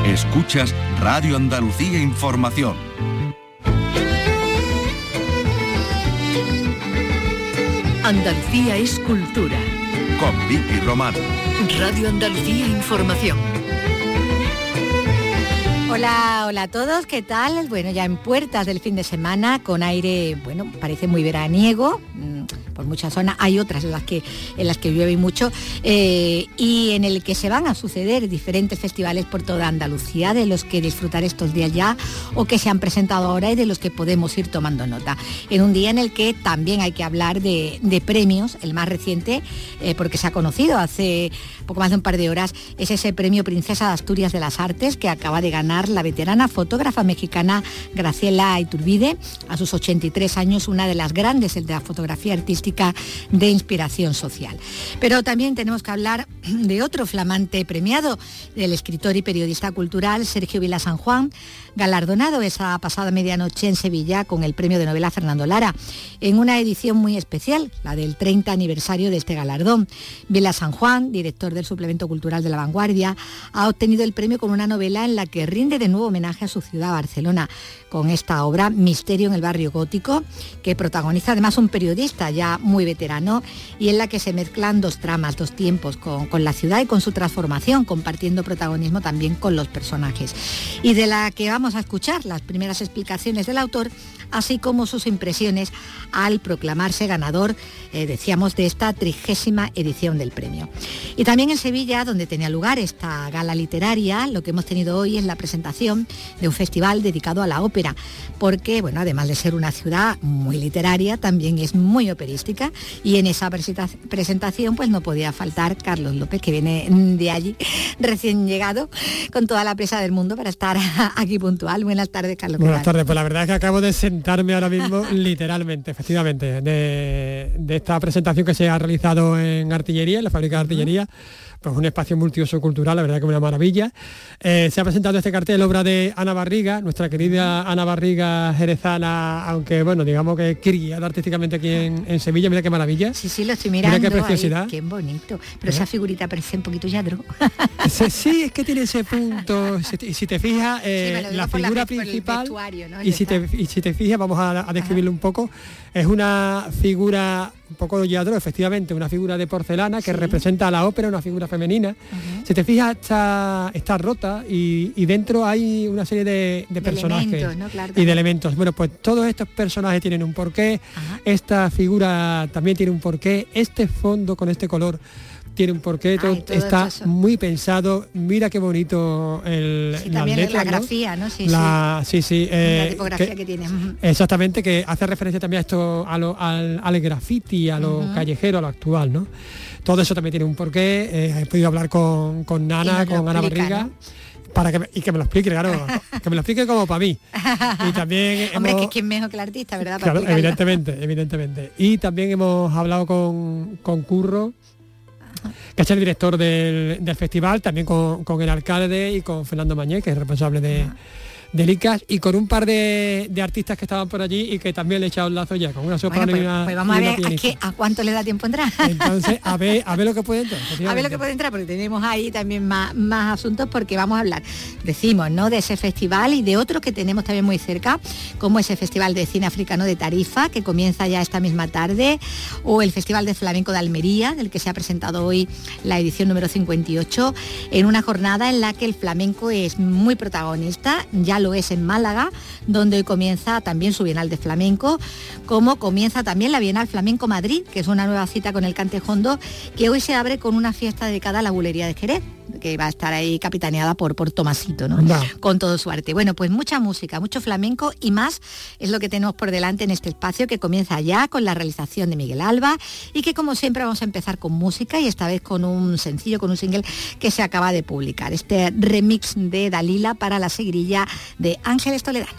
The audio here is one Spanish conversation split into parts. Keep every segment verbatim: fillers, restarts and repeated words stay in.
Escuchas Radio Andalucía Información. Andalucía es cultura. Con Vicky Román. Radio Andalucía Información. Hola, hola a todos, ¿qué tal? Bueno, ya en puertas del fin de semana, con aire, bueno, parece muy veraniego, por muchas zonas, hay otras en las que, en las que llueve mucho, eh, y en el que se van a suceder diferentes festivales por toda Andalucía, de los que disfrutar estos días ya, o que se han presentado ahora y de los que podemos ir tomando nota. En un día en el que también hay que hablar de, de premios, el más reciente, eh, porque se ha conocido hace poco más de un par de horas, es ese premio Princesa de Asturias de las Artes que acaba de ganar la veterana fotógrafa mexicana Graciela Iturbide, a sus ochenta y tres años, una de las grandes de la fotografía artística de inspiración social. Pero también tenemos que hablar de otro flamante premiado, del escritor y periodista cultural Sergio Vila San Juan, galardonado esa pasada medianoche en Sevilla con el premio de novela Fernando Lara, en una edición muy especial, la del treinta aniversario de este galardón. Vila San Juan, director del suplemento cultural de La Vanguardia, ha obtenido el premio con una novela en la que rinde de nuevo homenaje a su ciudad, Barcelona, con esta obra Misterio en el barrio gótico, que protagoniza además un periodista ya muy veterano, y en la que se mezclan dos tramas, dos tiempos, con, con la ciudad y con su transformación, compartiendo protagonismo también con los personajes, y de la que vamos a escuchar las primeras explicaciones del autor, así como sus impresiones al proclamarse ganador, eh, decíamos, de esta trigésima edición del premio. Y también en Sevilla, donde tenía lugar esta gala literaria, lo que hemos tenido hoy es la presentación de un festival dedicado a la ópera, porque, bueno, además de ser una ciudad muy literaria, también es muy operística, y en esa presentación pues no podía faltar Carlos López, que viene de allí, recién llegado, con toda la presa del mundo para estar aquí puntual. Buenas tardes, Carlos. Buenas tardes, pues la verdad es que acabo de sentarme ahora mismo, literalmente, efectivamente, de, de esta presentación que se ha realizado en Artillería, en la fábrica de Artillería. Pues un espacio multiuso cultural, la verdad que es una maravilla. Eh, se ha presentado este cartel, obra de Ana Barriga, nuestra querida Ana Barriga jerezana, aunque bueno, digamos que criada artísticamente aquí en, en Sevilla. Mira qué maravilla. Sí, sí, lo estoy mirando. Mira qué preciosidad. Ay, qué bonito. Pero ¿eh? Esa figurita parece un poquito Yadro. Sí, sí, es que tiene ese punto. Y si te fijas, eh, sí, la figura la, principal, ¿no? y, si te, y si te fijas, vamos a, a describirlo Ajá. un poco, es una figura un poco Yadro, efectivamente, una figura de porcelana que sí. representa a la ópera, una figura femenina. Uh-huh. Si te fijas, está, está rota y, y dentro hay una serie de, de, de personajes elementos, ¿no? Claro, y de elementos. Bueno, pues todos estos personajes tienen un porqué. Ajá. Esta figura también tiene un porqué. Este fondo con este color tiene un porqué. Todo, Ay, todo está eso. Muy pensado. Mira qué bonito el, sí, las también letras, la grafía, ¿no? Sí, la, sí. sí, sí eh, la tipografía que, que tiene. Exactamente, que hace referencia también a esto, a lo, al, al graffiti, a lo uh-huh. callejero, a lo actual, ¿no? Todo eso también tiene un porqué. Eh, he podido hablar con, con Nana, con Ana Barriga, ¿no? Para que me, y que me lo explique, claro, que me lo explique como para mí. Y también Hombre, hemos, que quién mejor que el artista, ¿verdad? Claro, evidentemente, evidentemente. Y también hemos hablado con, con Curro, que es el director del, del festival, también con, con el alcalde y con Fernando Mañé, que es responsable de, del I C A S, y con un par de, de artistas que estaban por allí y que también le he echado un lazo ya, con una soprano bueno, pues, y una pues vamos y a ver a, qué, a cuánto le da tiempo entrar. Entonces, a ver, a ver lo que puede entrar. A ver lo que puede entrar, porque tenemos ahí también más, más asuntos, porque vamos a hablar, decimos, ¿no?, de ese festival y de otro que tenemos también muy cerca, como ese Festival de Cine Africano de Tarifa, que comienza ya esta misma tarde, o el Festival de Flamenco de Almería, del que se ha presentado hoy la edición número cincuenta y ocho, en una jornada en la que el flamenco es muy protagonista, ya lo es en Málaga, donde hoy comienza también su Bienal de Flamenco, como comienza también la Bienal Flamenco Madrid, que es una nueva cita con el Cantejondo, que hoy se abre con una fiesta dedicada a la bulería de Jerez, que va a estar ahí capitaneada por, por Tomasito, ¿no? No. Con todo su arte. Bueno, pues mucha música, mucho flamenco y más es lo que tenemos por delante en este espacio, que comienza ya con la realización de Miguel Alba, y que como siempre vamos a empezar con música, y esta vez con un sencillo, con un single que se acaba de publicar, este remix de Dalila para la seguirilla de Ángeles Toledano.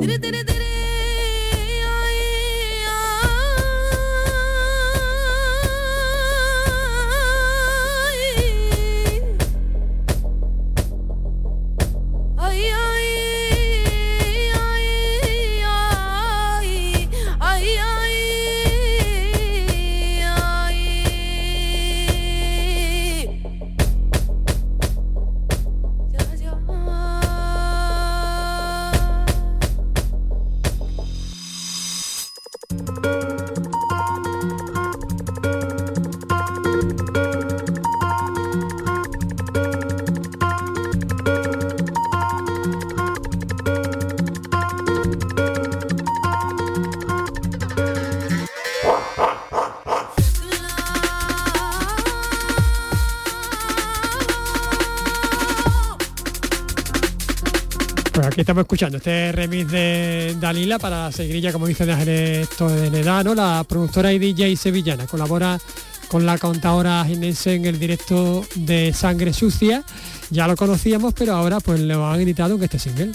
Aquí estamos escuchando este remix de Dalila para Seguirilla, como dice de Ángeles Toledano, la productora y D J sevillana. Colabora con la cantadora jienense en el directo de Sangre Sucia. Ya lo conocíamos, pero ahora pues lo han editado en este single.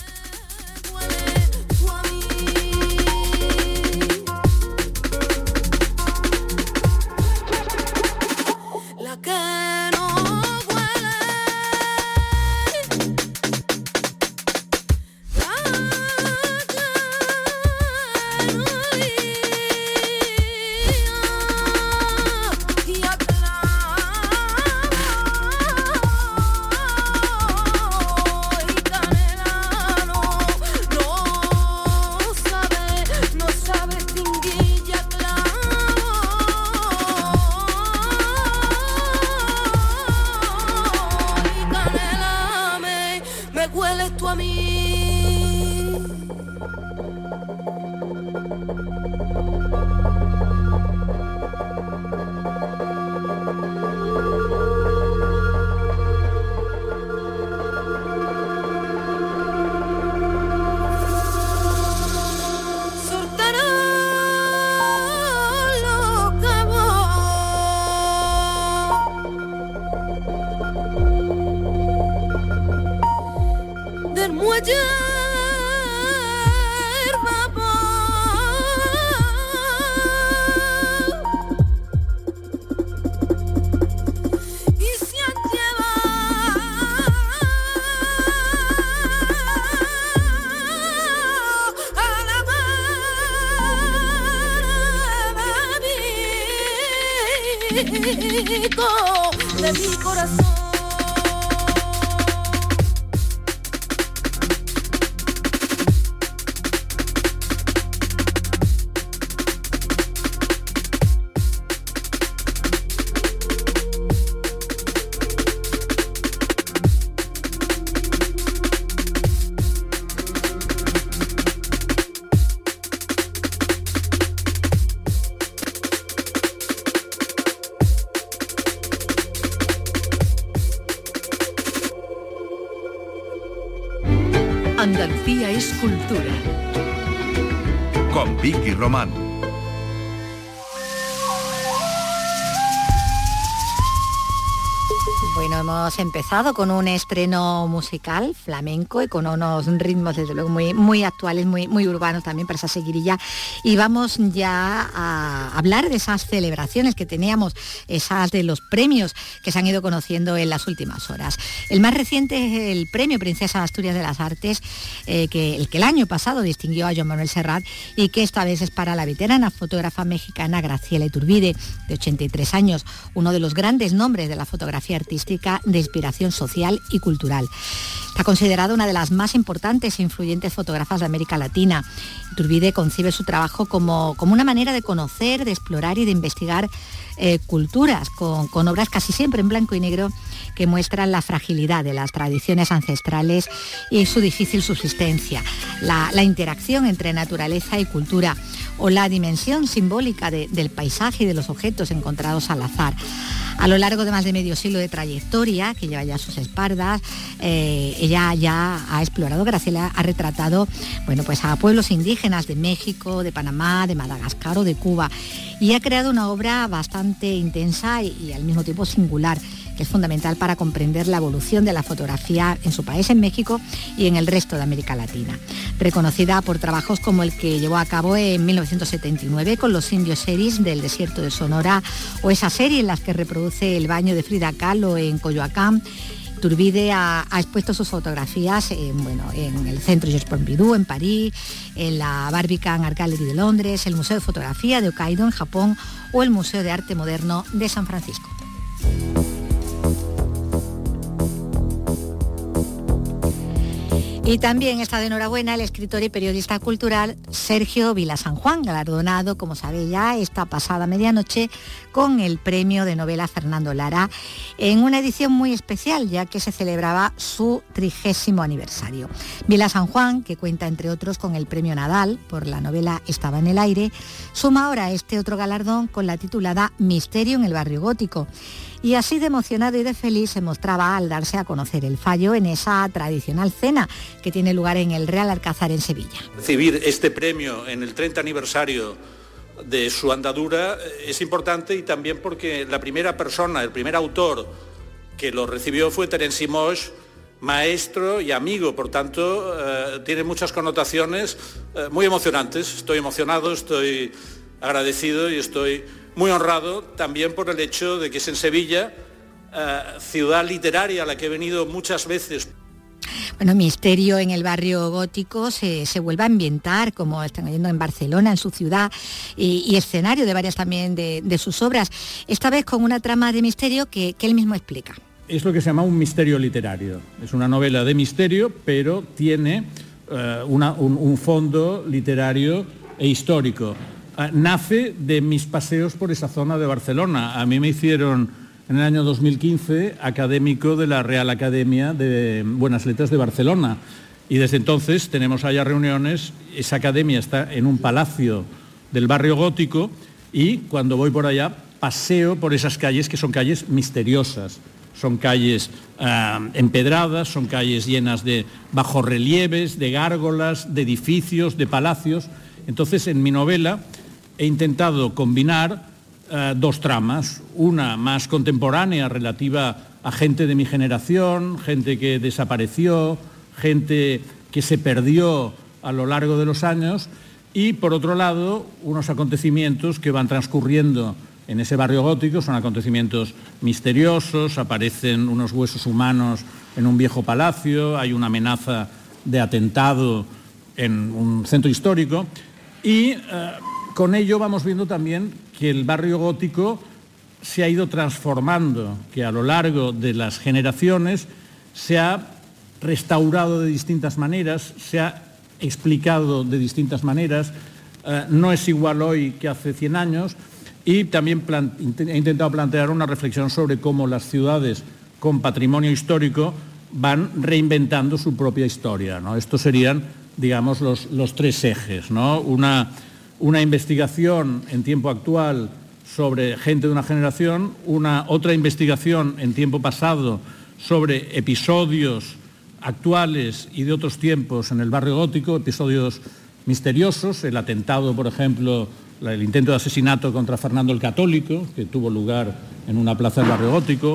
De mi corazón. Andalucía es cultura. Con Vicky Román. Bueno, hemos empezado con un estreno musical flamenco y con unos ritmos desde luego muy, muy actuales, muy, muy urbanos también para esa seguirilla. Y vamos ya a hablar de esas celebraciones que teníamos, esas de los premios que se han ido conociendo en las últimas horas. El más reciente es el premio Princesa de Asturias de las Artes, eh, que, el que el año pasado distinguió a Joan Manuel Serrat y que esta vez es para la veterana fotógrafa mexicana Graciela Iturbide, de ochenta y tres años, uno de los grandes nombres de la fotografía artística de inspiración social y cultural. Está considerada una de las más importantes e influyentes fotógrafas de América Latina. Iturbide concibe su trabajo como, como una manera de conocer, de explorar y de investigar eh, culturas, con, con obras casi siempre en blanco y negro que muestran la fragilidad de las tradiciones ancestrales y su difícil subsistencia, la, la interacción entre naturaleza y cultura o la dimensión simbólica de, del paisaje y de los objetos encontrados al azar. A lo largo de más de medio siglo de trayectoria, que lleva ya a sus espaldas, eh, ella ya ha explorado, Graciela ha retratado, bueno, pues a pueblos indígenas de México, de Panamá, de Madagascar o de Cuba, y ha creado una obra bastante intensa y, y al mismo tiempo singular, que es fundamental para comprender la evolución de la fotografía en su país, en México, y en el resto de América Latina. Reconocida por trabajos como el que llevó a cabo en mil novecientos setenta y nueve con los indios Seris del desierto de Sonora, o esa serie en la que reproduce el baño de Frida Kahlo en Coyoacán. Iturbide ha, ha expuesto sus fotografías en, bueno, en el Centro Georges Pompidou en París, en la Barbican Art Gallery de Londres, el Museo de Fotografía de Hokkaido en Japón o el Museo de Arte Moderno de San Francisco. Y también está de enhorabuena el escritor y periodista cultural Sergio Vila San Juan, galardonado, como sabe ya, esta pasada medianoche con el premio de novela Fernando Lara, en una edición muy especial, ya que se celebraba su trigésimo aniversario. Vila San Juan, que cuenta entre otros con el premio Nadal por la novela Estaba en el aire, suma ahora este otro galardón con la titulada Misterio en el barrio gótico. Y así de emocionado y de feliz se mostraba al darse a conocer el fallo en esa tradicional cena que tiene lugar en el Real Alcázar en Sevilla. Recibir este premio en el treinta aniversario de su andadura es importante, y también porque la primera persona, el primer autor que lo recibió fue Terence Moix, maestro y amigo, por tanto eh, tiene muchas connotaciones eh, muy emocionantes. Estoy emocionado, estoy agradecido y estoy muy honrado también por el hecho de que es en Sevilla, eh, ciudad literaria a la que he venido muchas veces. Bueno, Misterio en el barrio gótico se, se vuelve a ambientar, como están oyendo, en Barcelona, en su ciudad, y, y escenario de varias también de, de sus obras, esta vez con una trama de misterio que, que él mismo explica. Es lo que se llama un misterio literario. Es una novela de misterio, pero tiene uh, una, un, un fondo literario e histórico. Uh, nace de mis paseos por esa zona de Barcelona. A mí me hicieron en el año dos mil quince académico de la Real Academia de Buenas Letras de Barcelona, y desde entonces tenemos allá reuniones. Esa academia está en un palacio del barrio gótico, y cuando voy por allá paseo por esas calles que son calles misteriosas. Son calles uh, empedradas, son calles llenas de bajorrelieves, de gárgolas, de edificios, de palacios. Entonces, en mi novela he intentado combinar uh, dos tramas, una más contemporánea relativa a gente de mi generación, gente que desapareció, gente que se perdió a lo largo de los años, y por otro lado unos acontecimientos que van transcurriendo en ese barrio gótico. Son acontecimientos misteriosos, aparecen unos huesos humanos en un viejo palacio, hay una amenaza de atentado en un centro histórico, y eh, con ello vamos viendo también que el barrio gótico se ha ido transformando, que a lo largo de las generaciones se ha restaurado de distintas maneras, se ha explicado de distintas maneras, eh, no es igual hoy que hace cien años, y también plan, he intentado plantear una reflexión sobre cómo las ciudades con patrimonio histórico van reinventando su propia historia, ¿no? Estos serían, digamos, los, los tres ejes, ¿no? Una, una investigación en tiempo actual sobre gente de una generación, una otra investigación en tiempo pasado sobre episodios actuales y de otros tiempos en el barrio gótico, episodios misteriosos, el atentado, por ejemplo, el intento de asesinato contra Fernando el Católico, que tuvo lugar en una plaza del barrio gótico,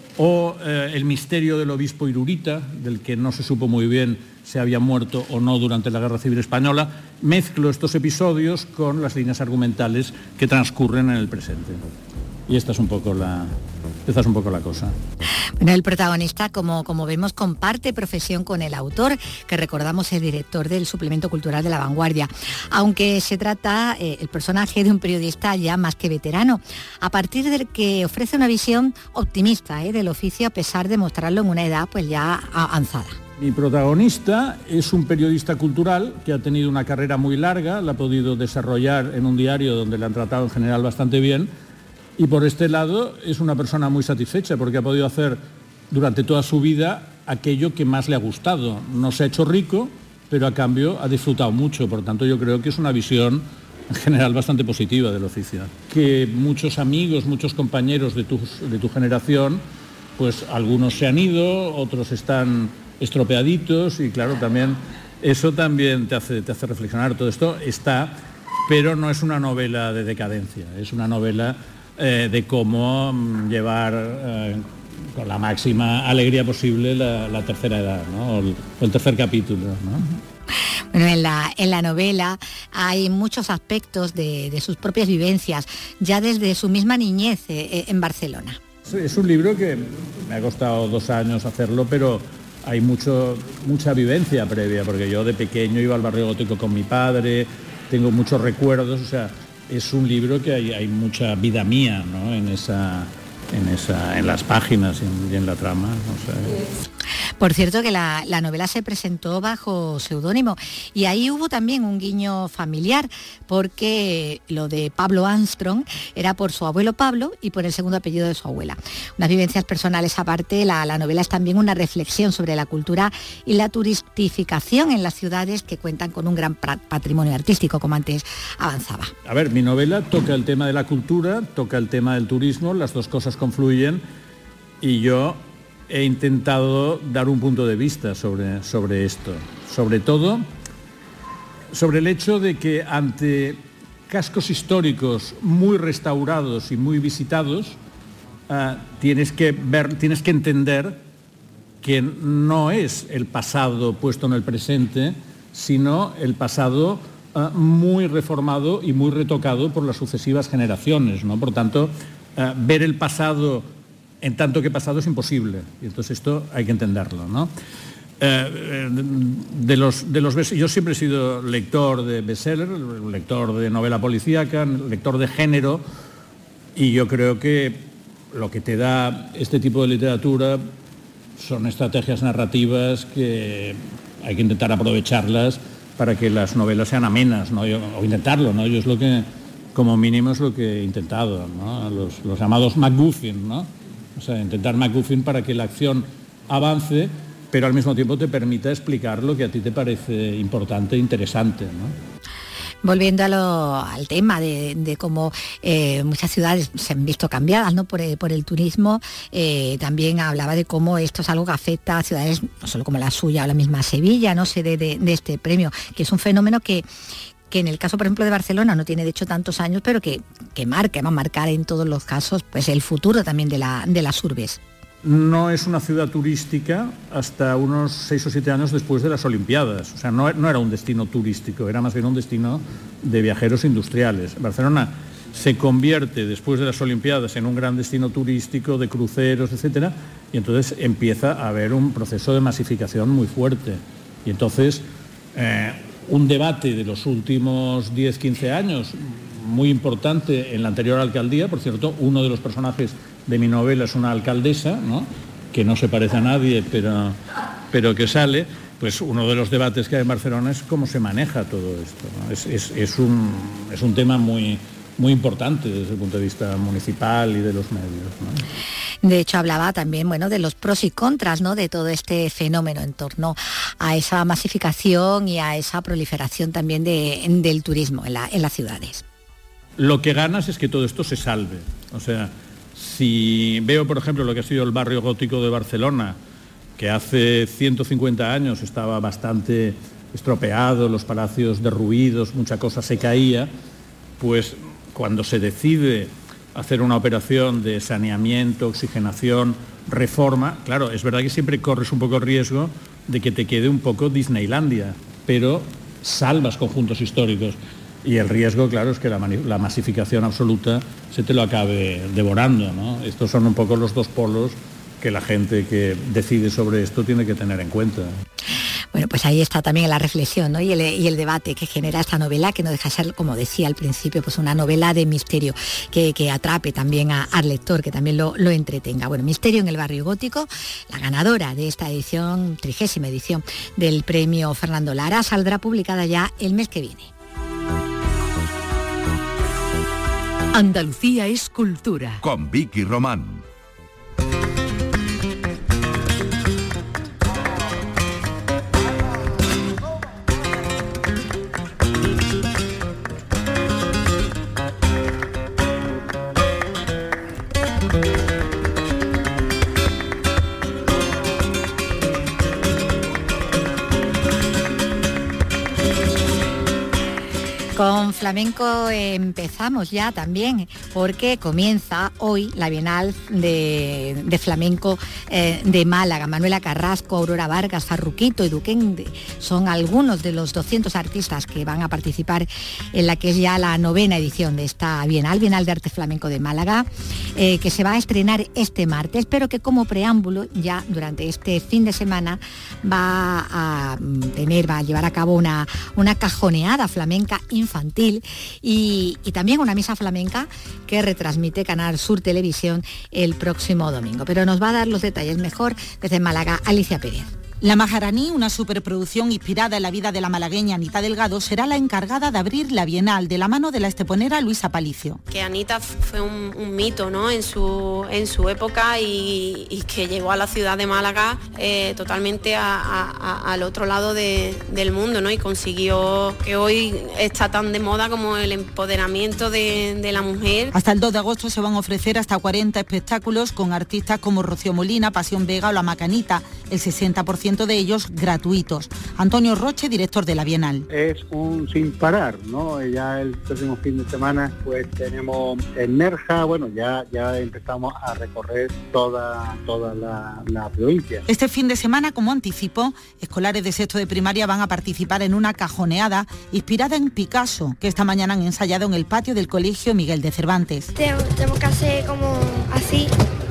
o eh, el misterio del obispo Irurita, del que no se supo muy bien si había muerto o no durante la Guerra Civil Española. Mezclo estos episodios con las líneas argumentales que transcurren en el presente. Y esta es un poco la, esta es un poco la cosa. Bueno, el protagonista, como, como vemos, comparte profesión con el autor, que recordamos es director del suplemento cultural de La Vanguardia, aunque se trata eh, el personaje de un periodista ya más que veterano, a partir del que ofrece una visión optimista eh, del oficio, a pesar de mostrarlo en una edad pues ya avanzada. Mi protagonista es un periodista cultural que ha tenido una carrera muy larga, la ha podido desarrollar en un diario donde le han tratado en general bastante bien, y por este lado es una persona muy satisfecha porque ha podido hacer durante toda su vida aquello que más le ha gustado. No se ha hecho rico, pero a cambio ha disfrutado mucho. Por tanto, yo creo que es una visión en general bastante positiva del oficio. Que muchos amigos, muchos compañeros de tu, de tu generación, pues algunos se han ido, otros están estropeaditos, y claro, también eso también te hace, te hace reflexionar. Todo esto está, pero no es una novela de decadencia, es una novela Eh, de cómo llevar eh, con la máxima alegría posible la, la tercera edad, ¿no? o, el, o el tercer capítulo, ¿no? Bueno, en la, en la novela hay muchos aspectos de, de sus propias vivencias, ya desde su misma niñez eh, en Barcelona. Sí, es un libro que me ha costado dos años hacerlo, pero hay mucho, mucha vivencia previa, porque yo de pequeño iba al barrio gótico con mi padre, tengo muchos recuerdos, o sea, es un libro que hay, hay mucha vida mía, ¿no? en, esa, en, esa, en las páginas y en, y en la trama. O sea, por cierto que la, la novela se presentó bajo seudónimo y ahí hubo también un guiño familiar, porque lo de Pablo Armstrong era por su abuelo Pablo y por el segundo apellido de su abuela. Unas vivencias personales aparte, la, la novela es también una reflexión sobre la cultura y la turistificación en las ciudades que cuentan con un gran patrimonio artístico, como antes avanzaba. A ver, mi novela toca el tema de la cultura, toca el tema del turismo, las dos cosas confluyen y yo he intentado dar un punto de vista sobre, sobre esto, sobre todo sobre el hecho de que ante cascos históricos muy restaurados y muy visitados, uh, tienes que ver, tienes que entender que no es el pasado puesto en el presente, sino el pasado uh, muy reformado y muy retocado por las sucesivas generaciones, ¿no? Por tanto, uh, ver el pasado en tanto que pasado es imposible, y entonces esto hay que entenderlo, ¿no? Eh, de los, de los, yo siempre he sido lector de bestseller, lector de novela policíaca, lector de género, y yo creo que lo que te da este tipo de literatura son estrategias narrativas que hay que intentar aprovecharlas para que las novelas sean amenas, ¿no? Yo, o intentarlo, ¿no? Yo es lo que, como mínimo, es lo que he intentado, ¿no? Los, los llamados MacGuffin, ¿no? O sea, intentar MacGuffin para que la acción avance, pero al mismo tiempo te permita explicar lo que a ti te parece importante e interesante, ¿no? Volviendo a lo, al tema de, de cómo eh, muchas ciudades se han visto cambiadas, ¿no? por, por el turismo, eh, también hablaba de cómo esto es algo que afecta a ciudades no solo como la suya o la misma Sevilla, no sé, de, de, de este premio, que es un fenómeno que que en el caso, por ejemplo, de Barcelona no tiene de hecho tantos años, pero que, que marca, va a marcar en todos los casos pues el futuro también de, la, de las urbes. No es una ciudad turística hasta unos seis o siete años después de las Olimpiadas. O sea, no, no era un destino turístico, era más bien un destino de viajeros industriales. Barcelona se convierte después de las Olimpiadas en un gran destino turístico de cruceros, etcétera, y entonces empieza a haber un proceso de masificación muy fuerte. Y entonces eh, un debate de los últimos diez, quince años, muy importante en la anterior alcaldía, por cierto, uno de los personajes de mi novela es una alcaldesa, ¿no? Que no se parece a nadie, pero, pero que sale, pues uno de los debates que hay en Barcelona es cómo se maneja todo esto, ¿no? Es, es, es, un, es un tema muy, muy importante desde el punto de vista municipal y de los medios, ¿no? De hecho, hablaba también, bueno, de los pros y contras, ¿no? De todo este fenómeno en torno a esa masificación y a esa proliferación también de, del turismo en, la, en las ciudades. Lo que ganas es que todo esto se salve. O sea, si veo, por ejemplo, lo que ha sido el barrio gótico de Barcelona, que hace ciento cincuenta años estaba bastante estropeado, los palacios derruidos, mucha cosa se caía, pues cuando se decide hacer una operación de saneamiento, oxigenación, reforma, claro, es verdad que siempre corres un poco el riesgo de que te quede un poco Disneylandia, pero salvas conjuntos históricos. Y el riesgo, claro, es que la, la masificación absoluta se te lo acabe devorando, ¿no? Estos son un poco los dos polos que la gente que decide sobre esto tiene que tener en cuenta. Bueno, pues ahí está también la reflexión, ¿no? y, el, y el debate que genera esta novela, que no deja de ser, como decía al principio, pues una novela de misterio, que, que atrape también a, al lector, que también lo, lo entretenga. Bueno, Misterio en el barrio gótico, la ganadora de esta edición, trigésima edición del premio Fernando Lara, saldrá publicada ya el mes que viene. Andalucía es cultura. Con Vicky Román. Con flamenco empezamos ya también, porque comienza hoy la Bienal de, de Flamenco eh, de Málaga. Manuela Carrasco, Aurora Vargas, Farruquito y Duquende son algunos de los doscientos artistas que van a participar en la que es ya la novena edición de esta Bienal, Bienal de Arte Flamenco de Málaga, eh, que se va a estrenar este martes, pero que como preámbulo ya durante este fin de semana va a tener, va a llevar a cabo una, una cajoneada flamenca infantil y, y también una misa flamenca que retransmite Canal Sur Televisión el próximo domingo. Pero nos va a dar los detalles mejor desde Málaga Alicia Pérez. La Maharaní, una superproducción inspirada en la vida de la malagueña Anita Delgado, será la encargada de abrir la Bienal de la mano de la esteponera Luisa Palicio. Que Anita fue un, un mito, ¿no?, en su, en su época y, y que llegó a la ciudad de Málaga eh, totalmente a, a, al otro lado de, del mundo, ¿no?, y consiguió que hoy está tan de moda como el empoderamiento de, de la mujer. Hasta el dos de agosto se van a ofrecer hasta cuarenta espectáculos con artistas como Rocío Molina, Pasión Vega o La Macanita, el sesenta por ciento de ellos gratuitos. Antonio Roche, director de la Bienal. Es un sin parar, ¿no? Ya el próximo fin de semana pues tenemos en Nerja, bueno, ya, ya empezamos a recorrer toda, toda la, la provincia. Este fin de semana, como anticipo, escolares de sexto de primaria van a participar en una cajoneada inspirada en Picasso, que esta mañana han ensayado en el patio del Colegio Miguel de Cervantes. Tenemos que hacer como así.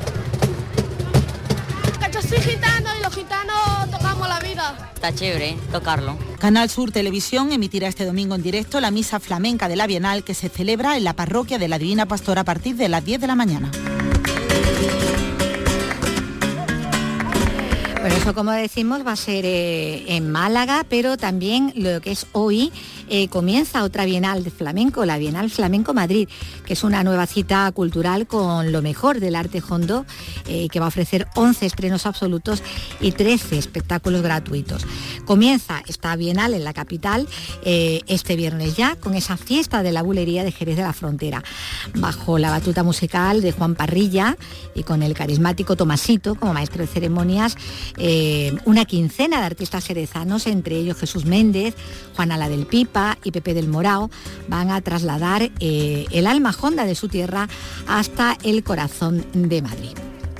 Yo soy gitano y los gitanos tocamos la vida. Está chévere, ¿eh?, tocarlo. Canal Sur Televisión emitirá este domingo en directo la misa flamenca de la Bienal, que se celebra en la parroquia de la Divina Pastora a partir de las diez de la mañana. Bueno, eso, como decimos, va a ser eh, en Málaga, pero también lo que es hoy eh, comienza otra Bienal de Flamenco, la Bienal Flamenco Madrid, que es una nueva cita cultural con lo mejor del arte hondo, eh, que va a ofrecer once estrenos absolutos y trece espectáculos gratuitos. Comienza esta Bienal en la capital eh, este viernes ya, con esa fiesta de la bulería de Jerez de la Frontera, bajo la batuta musical de Juan Parrilla y con el carismático Tomasito como maestro de ceremonias. Eh, una quincena de artistas jerezanos, entre ellos Jesús Méndez, Juana la del Pipa y Pepe del Morao, van a trasladar eh, el alma honda de su tierra hasta el corazón de Madrid.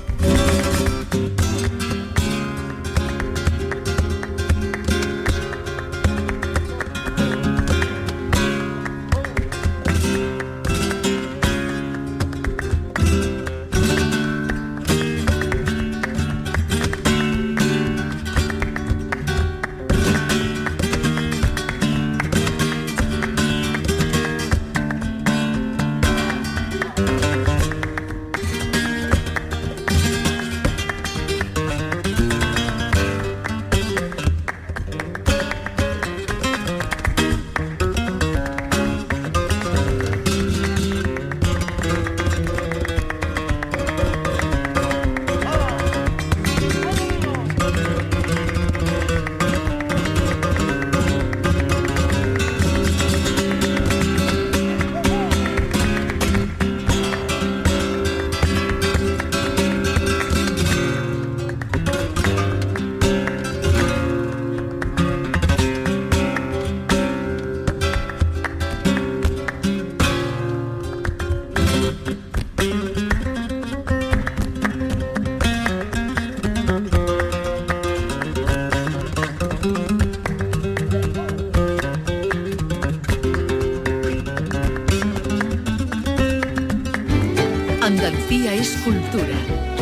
Andalucía es cultura.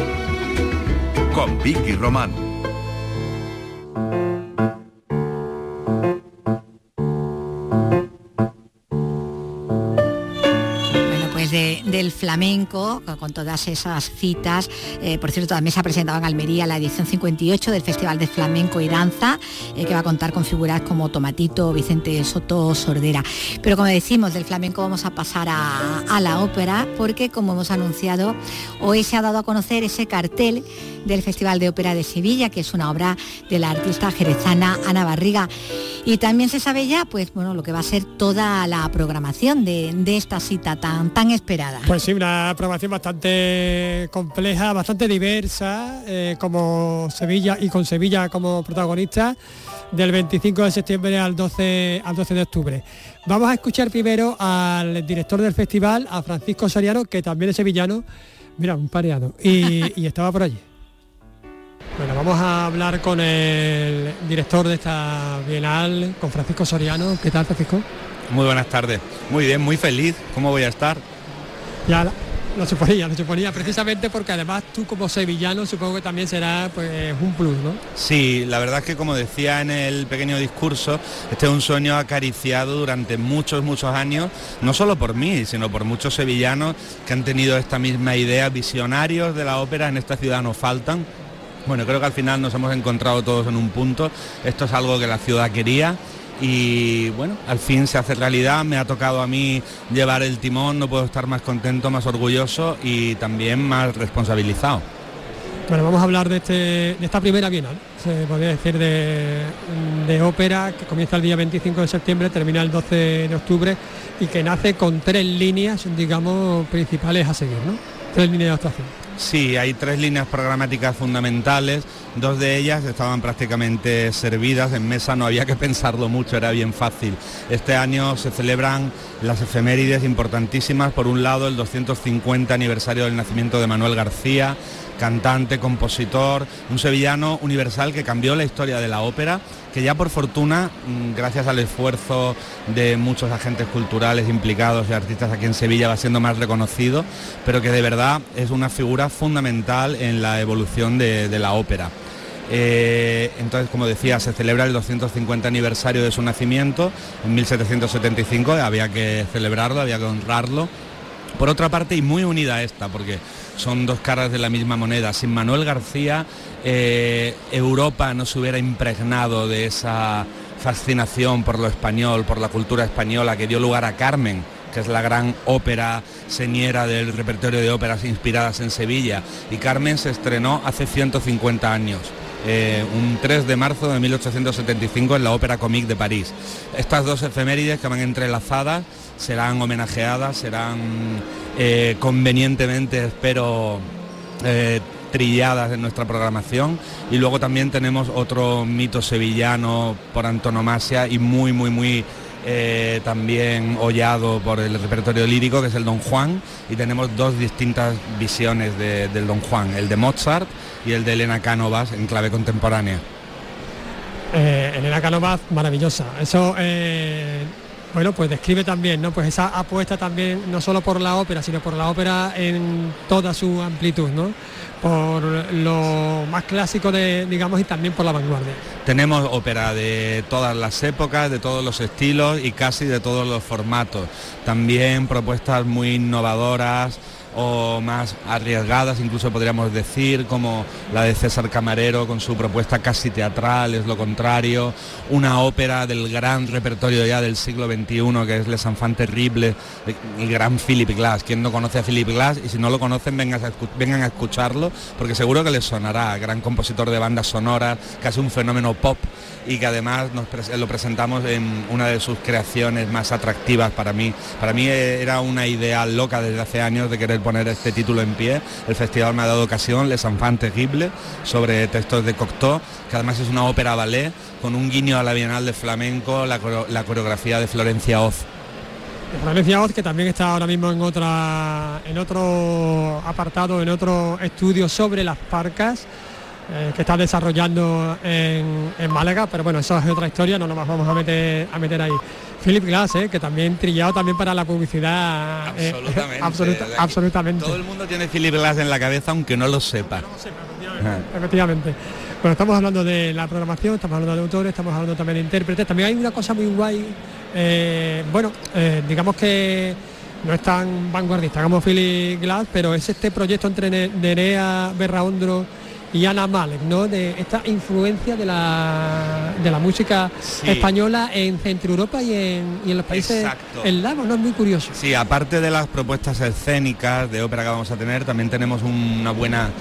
Con Vicky Román. De, del flamenco, con todas esas citas. Eh, por cierto, también se ha presentado en Almería la edición cincuenta y ocho del Festival de Flamenco y Danza, eh, que va a contar con figuras como Tomatito, Vicente Soto, Sordera. Pero como decimos, del flamenco vamos a pasar a, a la ópera, porque como hemos anunciado, hoy se ha dado a conocer ese cartel del Festival de Ópera de Sevilla, que es una obra de la artista jerezana Ana Barriga. Y también se sabe ya, pues bueno, lo que va a ser toda la programación de, de esta cita tan, tan esperada. Pues sí, una programación bastante compleja, bastante diversa, eh, como Sevilla y con Sevilla como protagonista. del veinticinco de septiembre al doce, al doce de octubre. Vamos a escuchar primero al director del festival, a Francisco Soriano, que también es sevillano, mira, un pareado, y, y estaba por allí. Bueno, vamos a hablar con el director de esta Bienal, con Francisco Soriano. ¿Qué tal, Francisco? Muy buenas tardes. Muy bien, muy feliz. ¿Cómo voy a estar? Ya lo suponía, lo suponía, precisamente porque además tú como sevillano supongo que también será pues un plus, ¿no? Sí, la verdad es que como decía en el pequeño discurso, este es un sueño acariciado durante muchos, muchos años, no solo por mí, sino por muchos sevillanos que han tenido esta misma idea, visionarios de la ópera en esta ciudad nos faltan. Bueno, creo que al final nos hemos encontrado todos en un punto, esto es algo que la ciudad quería. Y bueno, al fin se hace realidad, me ha tocado a mí llevar el timón, no puedo estar más contento, más orgulloso y también más responsabilizado. Bueno, vamos a hablar de, este, de esta primera Bienal, se podría decir de, de ópera, que comienza el día veinticinco de septiembre, termina el doce de octubre y que nace con tres líneas, digamos, principales a seguir, ¿no? Tres líneas de actuación. Sí, hay tres líneas programáticas fundamentales, dos de ellas estaban prácticamente servidas, en mesa no había que pensarlo mucho, era bien fácil. Este año se celebran las efemérides importantísimas, por un lado el doscientos cincuenta aniversario del nacimiento de Manuel García, cantante, compositor, un sevillano universal que cambió la historia de la ópera, que ya por fortuna, gracias al esfuerzo de muchos agentes culturales implicados y artistas aquí en Sevilla, va siendo más reconocido, pero que de verdad es una figura fundamental en la evolución de, de la ópera. Eh, entonces, como decía, se celebra el doscientos cincuenta aniversario de su nacimiento en mil setecientos setenta y cinco, había que celebrarlo, había que honrarlo. Por otra parte, y muy unida a esta, porque son dos caras de la misma moneda, sin Manuel García eh, Europa no se hubiera impregnado de esa fascinación por lo español, por la cultura española que dio lugar a Carmen, que es la gran ópera señera del repertorio de óperas inspiradas en Sevilla, y Carmen se estrenó hace ciento cincuenta años. Eh, un tres de marzo de mil ochocientos setenta y cinco en la Ópera Comique de París. Estas dos efemérides que van entrelazadas serán homenajeadas, serán eh, convenientemente, espero, eh, trilladas en nuestra programación. Y luego también tenemos otro mito sevillano por antonomasia y muy, muy, muy eh, también hollado por el repertorio lírico, que es el Don Juan, y tenemos dos distintas visiones de, del Don Juan, el de Mozart y el de Elena Cánovas en clave contemporánea. Eh, Elena Cánovas, maravillosa. Eso, eh, bueno, pues describe también, ¿no? Pues esa apuesta también, no solo por la ópera, sino por la ópera en toda su amplitud, ¿no? Por lo más clásico de, digamos, y también por la vanguardia. Tenemos ópera de todas las épocas, de todos los estilos y casi de todos los formatos. También propuestas muy innovadoras o más arriesgadas, incluso podríamos decir, como la de César Camarero con su propuesta casi teatral, es lo contrario, una ópera del gran repertorio ya del siglo veintiuno que es Les Enfants Terribles, el gran Philip Glass. ¿Quién no conoce a Philip Glass? Y si no lo conocen, vengan a, vengan a escucharlo, porque seguro que les sonará. Gran compositor de bandas sonoras, casi un fenómeno pop, y que además nos pre- lo presentamos en una de sus creaciones más atractivas para mí. Para mí era una idea loca desde hace años de querer poner este título en pie. El festival me ha dado ocasión, Les Enfants Terribles, sobre textos de Cocteau, que además es una ópera ballet con un guiño a la Bienal de Flamenco, la, la coreografía de Florencia Oz. Florencia Oz, que también está ahora mismo en otra en otro apartado, en otro estudio sobre las parcas, eh, que está desarrollando en, en Málaga, pero bueno, eso es otra historia, no nos vamos a meter a meter ahí. Philip Glass, eh, que también trillado también para la publicidad. Absolutamente. Eh, absoluta, absolutamente. Todo el mundo tiene Philip Glass en la cabeza, aunque no lo sepa. No lo sepa, efectivamente. efectivamente. Bueno, estamos hablando de la programación, estamos hablando de autores, estamos hablando también de intérpretes. También hay una cosa muy guay, eh, bueno, eh, digamos que no es tan vanguardista como Philip Glass, pero es este proyecto entre Nerea Berraondro y Ana Malek, ¿no? De esta influencia de la de la música sí. española en Centro Europa y en, y en los países eslavos, ¿no? Es muy curioso. Sí, aparte de las propuestas escénicas de ópera que vamos a tener, también tenemos una buena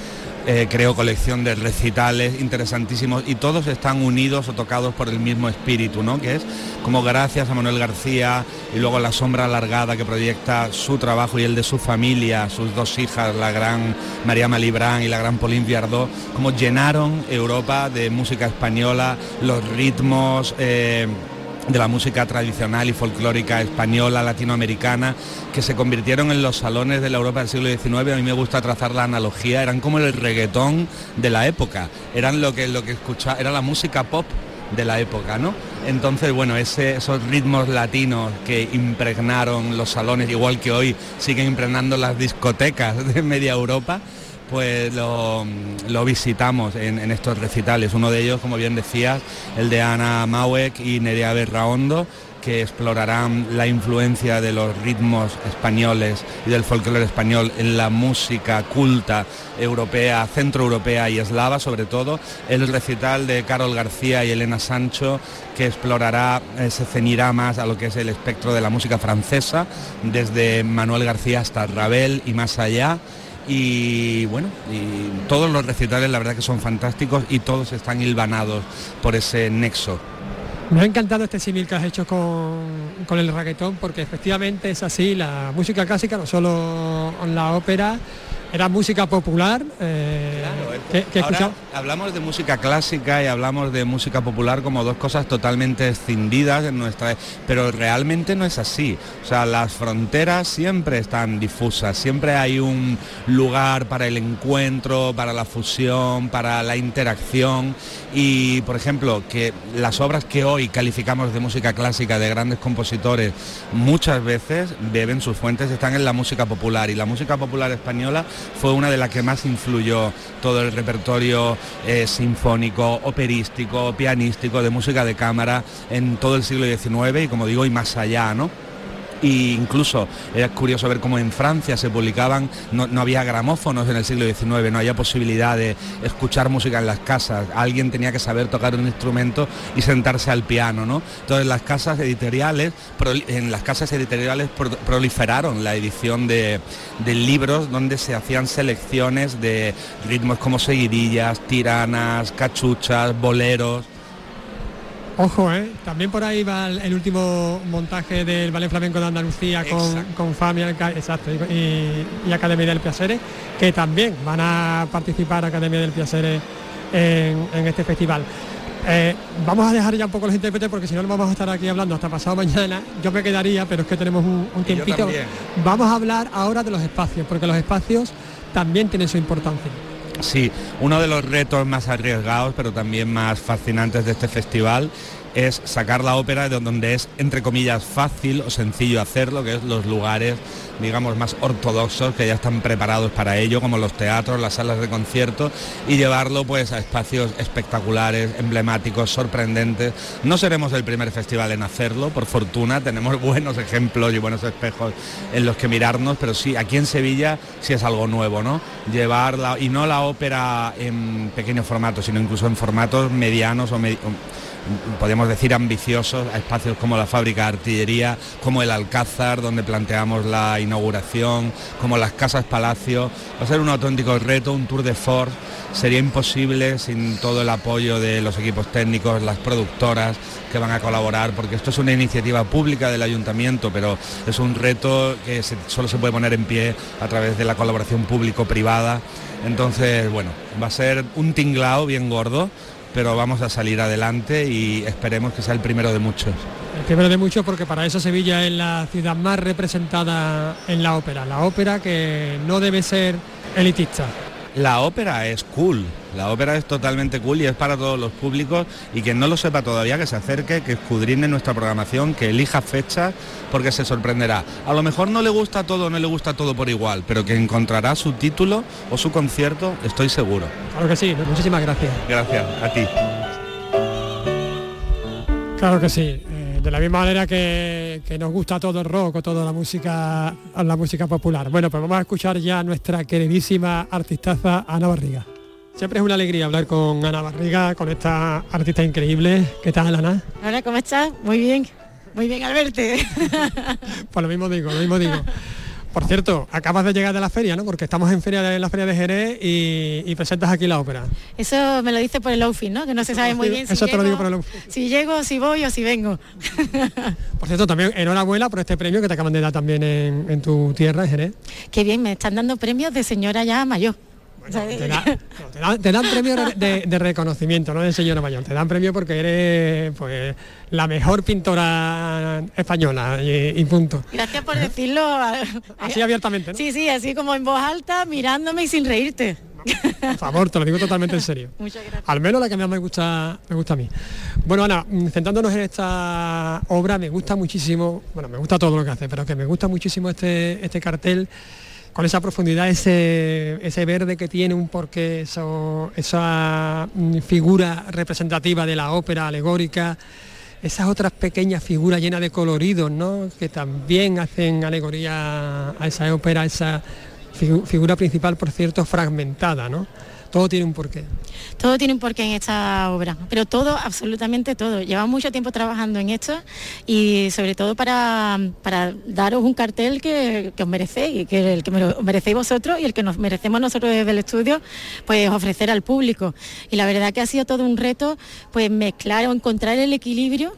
eh, creó colección de recitales interesantísimos y todos están unidos o tocados por el mismo espíritu, ¿no? Que es como gracias a Manuel García y luego la sombra alargada que proyecta su trabajo y el de su familia, sus dos hijas, la gran María Malibrán y la gran Pauline Viardot, como llenaron Europa de música española, los ritmos eh, de la música tradicional y folclórica española, latinoamericana, que se convirtieron en los salones de la Europa del siglo diecinueve. A mí me gusta trazar la analogía, eran como el reggaetón de la época, eran lo que, lo que escuchaba, era la música pop de la época, ¿no? Entonces, bueno, ese, esos ritmos latinos que impregnaron los salones, igual que hoy siguen impregnando las discotecas de media Europa, pues lo, lo visitamos en, en estos recitales. Uno de ellos, como bien decías, el de Ana Mauek y Nerea Berraondo, que explorarán la influencia de los ritmos españoles y del folclore español en la música culta europea, centroeuropea y eslava, sobre todo. El recital de Carol García y Elena Sancho, que explorará, eh, se ceñirá más a lo que es el espectro de la música francesa, desde Manuel García hasta Ravel y más allá. Y bueno, y todos los recitales la verdad que son fantásticos y todos están hilvanados por ese nexo. Me ha encantado este símil que has hecho con, con el reggaetón, porque efectivamente es así, la música clásica, no solo la ópera, era música popular. Eh, claro, que, que ahora hablamos de música clásica y hablamos de música popular como dos cosas totalmente escindidas en nuestra, pero realmente no es así. O sea, las fronteras siempre están difusas, siempre hay un lugar para el encuentro, para la fusión, para la interacción. Y por ejemplo, que las obras que hoy calificamos de música clásica de grandes compositores muchas veces beben sus fuentes, están en la música popular, y la música popular española fue una de las que más influyó todo el repertorio eh, sinfónico, operístico, pianístico, de música de cámara en todo el siglo diecinueve y, como digo, y más allá, ¿no? Y incluso es curioso ver cómo en Francia se publicaban, no, no había gramófonos en el siglo diecinueve, no había posibilidad de escuchar música en las casas, alguien tenía que saber tocar un instrumento y sentarse al piano, ¿no? Entonces las casas editoriales, en las casas editoriales proliferaron la edición de, de libros donde se hacían selecciones de ritmos como seguidillas, tiranas, cachuchas, boleros. Ojo, ¿eh? También por ahí va el, el último montaje del Ballet Flamenco de Andalucía con, con Famia, exacto, y, y Academia del Piacere, que también van a participar Academia del Piacere en, en este festival. Eh, vamos a dejar ya un poco los intérpretes porque si no vamos a estar aquí hablando hasta pasado mañana. Yo me quedaría, pero es que tenemos un, un tiempito. Vamos a hablar ahora de los espacios, porque los espacios también tienen su importancia. Sí, uno de los retos más arriesgados pero también más fascinantes de este festival es sacar la ópera de donde es, entre comillas, fácil o sencillo hacerlo, que es los lugares, digamos, más ortodoxos que ya están preparados para ello, como los teatros, las salas de concierto, y llevarlo pues a espacios espectaculares, emblemáticos, sorprendentes. No seremos el primer festival en hacerlo, por fortuna, tenemos buenos ejemplos y buenos espejos en los que mirarnos, pero sí, aquí en Sevilla sí es algo nuevo, ¿no? Llevarla, y no la ópera en pequeño formato, sino incluso en formatos medianos o med- podemos decir ambiciosos, a espacios como la Fábrica de Artillería, como el Alcázar, donde planteamos la inauguración, como las Casas Palacio. Va a ser un auténtico reto, un tour de force. Sería imposible sin todo el apoyo de los equipos técnicos, las productoras que van a colaborar, porque esto es una iniciativa pública del ayuntamiento, pero es un reto que se, solo se puede poner en pie a través de la colaboración público-privada. Entonces, bueno, va a ser un tinglao bien gordo, pero vamos a salir adelante y esperemos que sea el primero de muchos. El primero de muchos, porque para eso Sevilla es la ciudad más representada en la ópera. La ópera que no debe ser elitista. La ópera es cool, la ópera es totalmente cool y es para todos los públicos, y quien no lo sepa todavía que se acerque, que escudriñe nuestra programación, que elija fechas, porque se sorprenderá. A lo mejor no le gusta todo, no le gusta todo por igual, pero que encontrará su título o su concierto, estoy seguro. Claro que sí, muchísimas gracias. Gracias, a ti. Claro que sí. De la misma manera que, que nos gusta todo el rock o toda la música, la música popular. Bueno, pues vamos a escuchar ya a nuestra queridísima artistaza Ana Barriga. Siempre es una alegría hablar con Ana Barriga, con esta artista increíble. ¿Qué tal, Ana? Hola, ¿cómo estás? Muy bien, muy bien al verte. Pues lo mismo digo, lo mismo digo. Por cierto, acabas de llegar de la feria, ¿no? Porque estamos en feria de la feria de Jerez y, y presentas aquí la ópera. Eso me lo dice por el outfit, ¿no? Que no se sabe muy bien si Eso llego, te lo digo por el outfit. Si llego, si voy o si vengo. Por cierto, también enhorabuena por este premio que te acaban de dar también en, en tu tierra, en Jerez. Qué bien, me están dando premios de señora ya mayor. Bueno, te, da, no, te, dan, te dan premios de, de reconocimiento, no de señora mayor. Te dan premio porque eres pues la mejor pintora española y, y punto. Gracias por decirlo. Así abiertamente, ¿no? Sí, sí, así como en voz alta, mirándome y sin reírte. Por favor, te lo digo totalmente en serio. Muchas gracias. Al menos la que más me gusta, me gusta a mí. Bueno, Ana, centrándonos en esta obra, me gusta muchísimo, bueno, me gusta todo lo que hace, pero que me gusta muchísimo este, este cartel, con esa profundidad, ese, ese verde que tiene un porqué, eso, esa figura representativa de la ópera alegórica, esas otras pequeñas figuras llenas de coloridos, ¿no? Que también hacen alegoría a esa ópera, esa figura principal, por cierto, fragmentada, ¿no? Todo tiene un porqué. Todo tiene un porqué en esta obra, pero todo, absolutamente todo. Llevamos mucho tiempo trabajando en esto y sobre todo para, para daros un cartel que, que os merecéis, que el que me lo merecéis vosotros y el que nos merecemos nosotros desde el estudio, pues ofrecer al público. Y la verdad que ha sido todo un reto, pues mezclar o encontrar el equilibrio,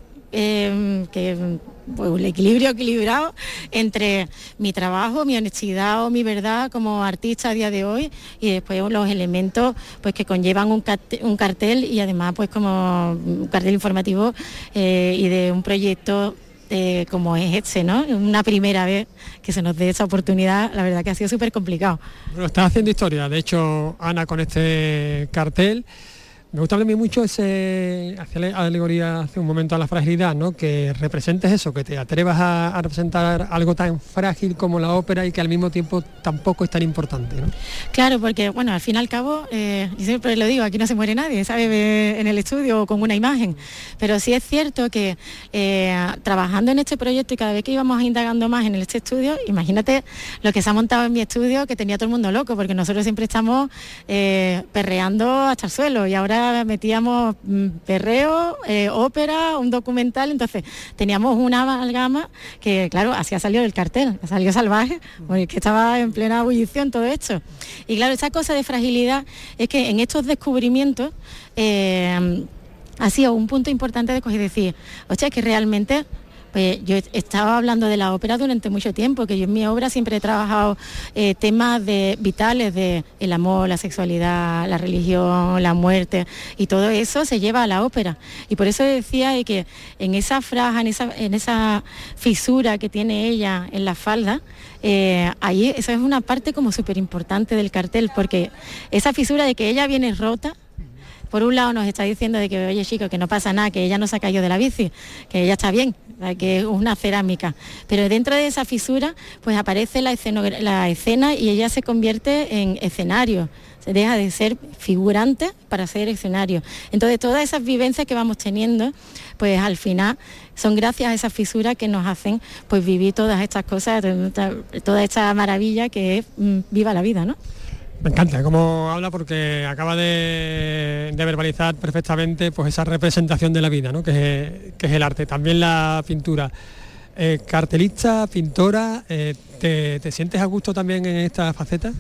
eh, que pues el equilibrio equilibrado entre mi trabajo, mi honestidad o mi verdad como artista a día de hoy y después los elementos pues que conllevan un cartel, un cartel y además pues como un cartel informativo eh, y de un proyecto eh, como es este, ¿no? Una primera vez que se nos dé esa oportunidad, la verdad que ha sido súper complicado. Bueno, estás haciendo historia, de hecho, Ana, con este cartel. Me gusta también mucho ese, hacer alegoría hace un momento a la fragilidad, ¿no? Que representes eso, que te atrevas a, a representar algo tan frágil como la ópera y que al mismo tiempo tampoco es tan importante, ¿no? Claro, porque bueno, al fin y al cabo, eh, yo siempre lo digo, aquí no se muere nadie, ¿sabe? En el estudio o con una imagen, pero sí es cierto que eh, trabajando en este proyecto y cada vez que íbamos indagando más en este estudio, imagínate lo que se ha montado en mi estudio, que tenía todo el mundo loco, porque nosotros siempre estamos eh, perreando hasta el suelo y ahora metíamos perreo, eh, ópera, un documental, entonces teníamos una amalgama que claro, así ha salido el cartel, salió salvaje, porque estaba en plena ebullición todo esto. Y claro, esa cosa de fragilidad es que en estos descubrimientos eh, ha sido un punto importante de coger y decir, hostia, que realmente pues yo estaba hablando de la ópera durante mucho tiempo, que yo en mi obra siempre he trabajado eh, temas de, vitales de el amor, la sexualidad, la religión, la muerte, y todo eso se lleva a la ópera. Y por eso decía eh, que en esa franja, en esa, en esa fisura que tiene ella en la falda, eh, ahí esa es una parte como súper importante del cartel, porque esa fisura de que ella viene rota, por un lado nos está diciendo de que, oye chico, que no pasa nada, que ella no se ha caído de la bici, que ella está bien, que es una cerámica. Pero dentro de esa fisura, pues aparece la, la escena y ella se convierte en escenario. Se deja de ser figurante para ser escenario. Entonces todas esas vivencias que vamos teniendo, pues al final son gracias a esas fisuras que nos hacen pues vivir todas estas cosas, toda esta maravilla que es mm, viva la vida, ¿no? Me encanta cómo habla porque acaba de, de verbalizar perfectamente pues esa representación de la vida, ¿no? que, es, que es el arte, también la pintura. Eh, cartelista, pintora, eh, ¿te, ¿te sientes a gusto también en esta faceta?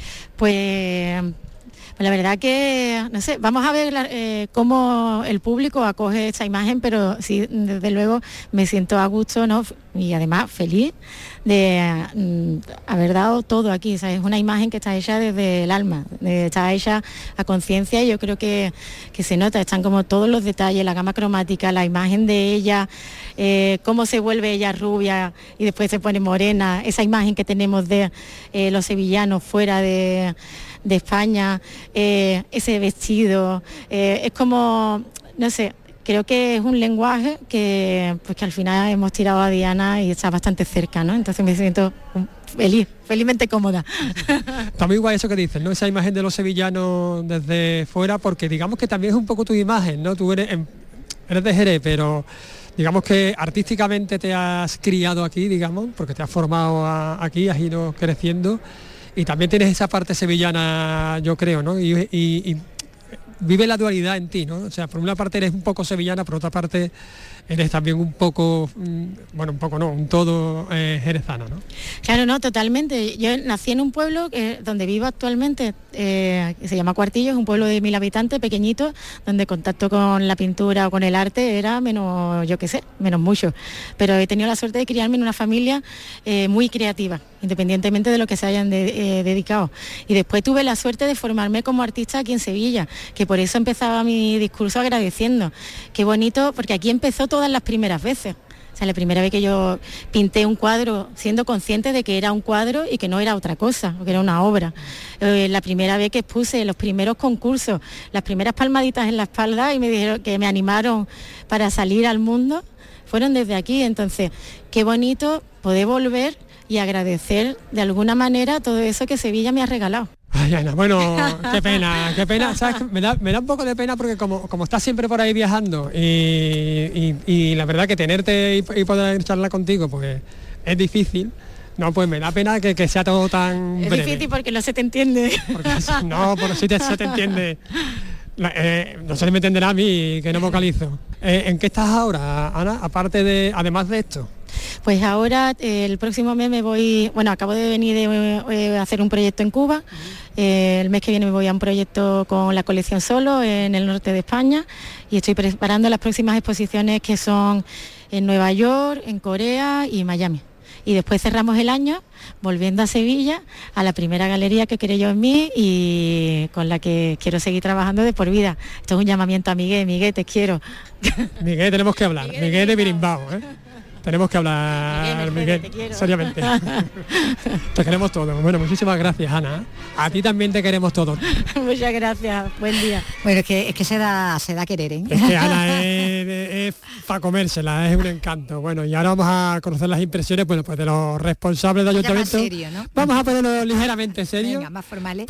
Pues... la verdad que, no sé, vamos a ver eh, cómo el público acoge esta imagen, pero sí, desde luego me siento a gusto, ¿no? Y además feliz de mm, haber dado todo aquí. ¿Sabes? Es una imagen que está hecha desde el alma, de, está hecha a conciencia y yo creo que, que se nota, están como todos los detalles, la gama cromática, la imagen de ella, eh, cómo se vuelve ella rubia y después se pone morena, esa imagen que tenemos de eh, los sevillanos fuera de... de España, eh, ese vestido, eh, es como, no sé, creo que es un lenguaje que, pues que al final hemos tirado a Diana y está bastante cerca, ¿no? Entonces me siento feliz, felizmente cómoda. Está muy guay eso que dices, ¿no? Esa imagen de los sevillanos desde fuera, porque digamos que también es un poco tu imagen, ¿no? Tú eres, eres de Jerez, pero digamos que artísticamente te has criado aquí, digamos, porque te has formado a, aquí, has ido creciendo. Y también tienes esa parte sevillana, yo creo, ¿no? Y, y, y vive la dualidad en ti, ¿no? O sea, por una parte eres un poco sevillana, por otra parte eres también un poco, bueno, un poco no, un todo eh, jerezana, ¿no? Claro, no, totalmente. Yo nací en un pueblo eh, donde vivo actualmente, eh, que se llama Cuartillo, es un pueblo de mil habitantes, pequeñito, donde contacto con la pintura o con el arte era menos, yo qué sé, menos mucho. Pero he tenido la suerte de criarme en una familia eh, muy creativa, independientemente de lo que se hayan de, eh, dedicado. Y después tuve la suerte de formarme como artista aquí en Sevilla, que por eso empezaba mi discurso agradeciendo. Qué bonito, porque aquí empezó todas las primeras veces. O sea, la primera vez que yo pinté un cuadro siendo consciente de que era un cuadro y que no era otra cosa, que era una obra. Eh, la primera vez que expuse los primeros concursos, las primeras palmaditas en la espalda y me dijeron que me animaron para salir al mundo, fueron desde aquí. Entonces, qué bonito poder volver y agradecer de alguna manera todo eso que Sevilla me ha regalado. Ay, Ana, bueno, qué pena, qué pena, ¿sabes? Me da, me da un poco de pena porque como, como estás siempre por ahí viajando y, y, y la verdad que tenerte y, y poder charlar contigo pues es difícil, no, pues me da pena que, que sea todo tan es breve. Difícil porque no se te entiende. Porque, no, pero sí te, se te entiende. Eh, no se me entenderá a mí que no vocalizo. Eh, ¿En qué estás ahora, Ana? Aparte de, además de esto. Pues ahora eh, el próximo mes me voy, bueno, acabo de venir de eh, hacer un proyecto en Cuba, eh, el mes que viene me voy a un proyecto con la colección Solo en el norte de España y estoy preparando las próximas exposiciones que son en Nueva York, en Corea y Miami. Y después cerramos el año volviendo a Sevilla, a la primera galería que creyó en mí y con la que quiero seguir trabajando de por vida. Esto es un llamamiento a Miguel, Miguel, te quiero. Miguel, tenemos que hablar, Miguel, Miguel de Birimbao, ¿eh? Tenemos que hablar, Miguel, Miguel te seriamente. Te queremos todos. Bueno, muchísimas gracias, Ana. A ti también te queremos todos. Muchas gracias, buen día. Bueno, es que, es que se da se da querer, ¿eh? Es que Ana es, es para comérsela, es un encanto. Bueno, y ahora vamos a conocer las impresiones, bueno, pues de los responsables del ayuntamiento. Serio, ¿no? Vamos a ponerlo ligeramente serio. Venga, más formales.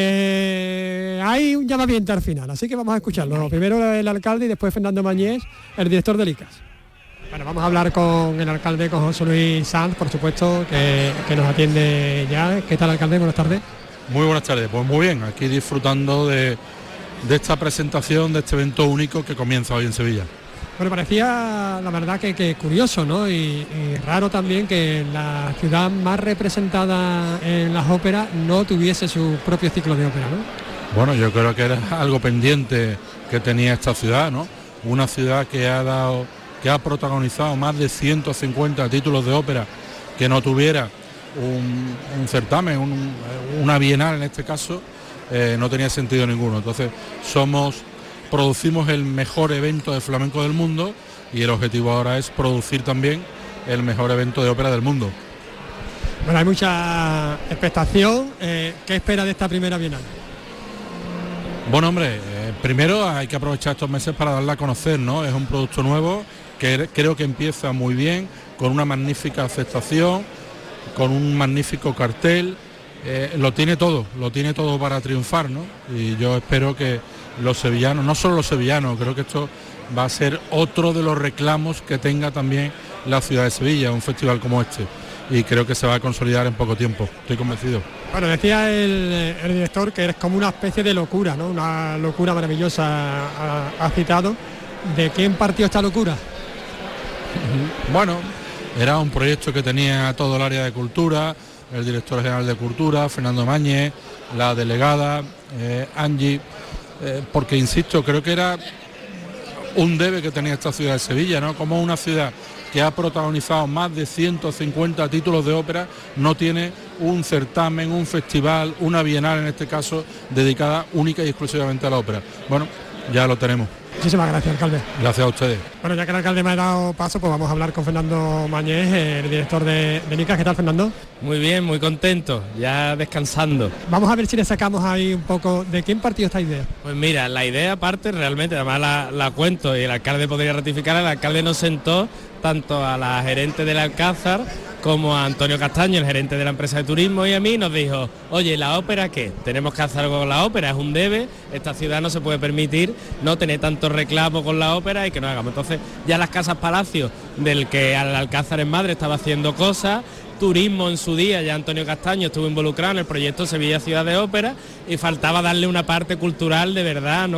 Porque hay un llamamiento al final, así que vamos a escucharlo. Venga. Primero el alcalde y después Fernando Mañés, el director del I C A S. Bueno, vamos a hablar con el alcalde, con José Luis Sanz, por supuesto, que, que nos atiende ya. ¿Qué tal, alcalde? Buenas tardes. Muy buenas tardes, pues muy bien, aquí disfrutando de, de esta presentación, de este evento único que comienza hoy en Sevilla. Bueno, parecía, la verdad, que, que curioso, ¿no? Y, y raro también que la ciudad más representada en las óperas no tuviese su propio ciclo de ópera, ¿no? Bueno, yo creo que era algo pendiente que tenía esta ciudad, ¿no? Una ciudad que ha dado... que ha protagonizado más de ciento cincuenta títulos de ópera, que no tuviera un, un certamen, un, una bienal en este caso, eh, no tenía sentido ninguno. Entonces somos, producimos el mejor evento de flamenco del mundo y el objetivo ahora es producir también el mejor evento de ópera del mundo. Bueno, hay mucha expectación. Eh, ¿Qué espera de esta primera bienal? Bueno, hombre, eh, primero hay que aprovechar estos meses para darla a conocer, ¿no? Es un producto nuevo que creo que empieza muy bien, con una magnífica aceptación, con un magnífico cartel, eh, lo tiene todo, lo tiene todo para triunfar, ¿no? Y yo espero que los sevillanos, no solo los sevillanos, creo que esto va a ser otro de los reclamos que tenga también la ciudad de Sevilla, un festival como este, y creo que se va a consolidar en poco tiempo, estoy convencido. Bueno, decía el, el director que es como una especie de locura, ¿no? Una locura maravillosa, ha, ha citado. ¿De quién partió esta locura? Bueno, era un proyecto que tenía todo el área de cultura, el director general de cultura, Fernando Mañez, la delegada, eh, Angie, eh, porque insisto, creo que era un debe que tenía esta ciudad de Sevilla, ¿no? Como una ciudad que ha protagonizado más de ciento cincuenta títulos de ópera, no tiene un certamen, un festival, una bienal en este caso, dedicada única y exclusivamente a la ópera. Bueno, ya lo tenemos. Muchísimas gracias, alcalde. Gracias a ustedes. Bueno, ya que el alcalde me ha dado paso, pues vamos a hablar con Fernando Mañés, el director de, de I C A S. ¿Qué tal, Fernando? Muy bien, muy contento, ya descansando. Vamos a ver si le sacamos ahí un poco de quién partió esta idea. Pues mira, la idea parte realmente, además la, la cuento y el alcalde podría ratificar, el alcalde nos sentó tanto a la gerente del Alcázar como a Antonio Castaño, el gerente de la empresa de turismo, y a mí nos dijo, oye, ¿la ópera qué? Tenemos que hacer algo con la ópera, es un debe, esta ciudad no se puede permitir no tener tanto reclamo con la ópera y que no hagamos. Entonces ya las casas palacios del que al Alcázar en Madre estaba haciendo cosas, turismo en su día, ya Antonio Castaño estuvo involucrado en el proyecto Sevilla Ciudad de Ópera y faltaba darle una parte cultural de verdad, ¿no? Que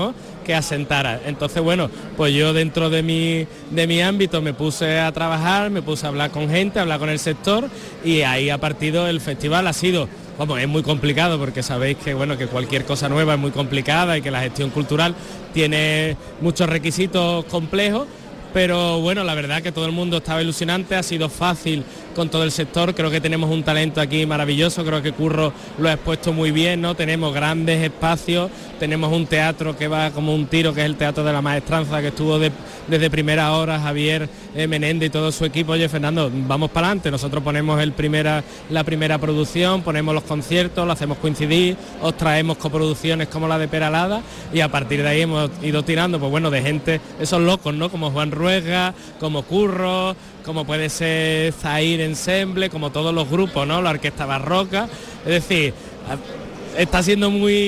que asentara. Entonces, bueno, pues yo dentro de mi, de mi ámbito me puse a trabajar, me puse a hablar con gente, a hablar con el sector, y ahí ha partido el festival. Ha sido, vamos, es muy complicado porque sabéis que, bueno, que cualquier cosa nueva es muy complicada y que la gestión cultural tiene muchos requisitos complejos, pero bueno, la verdad que todo el mundo estaba ilusionante, ha sido fácil con todo el sector, creo que tenemos un talento aquí maravilloso, creo que Curro lo ha expuesto muy bien, ¿no? Tenemos grandes espacios, tenemos un teatro que va como un tiro, que es el Teatro de la Maestranza, que estuvo de, desde primera hora Javier eh, Menéndez y todo su equipo. Oye, Fernando, vamos para adelante, nosotros ponemos el primera, la primera producción, ponemos los conciertos, lo hacemos coincidir, os traemos coproducciones como la de Peralada, y a partir de ahí hemos ido tirando, pues bueno, de gente, esos locos, ¿no? Como Juan Ruega, como Curro, como puede ser Zahir Ensemble, como todos los grupos, ¿no? La Orquesta Barroca, es decir, está siendo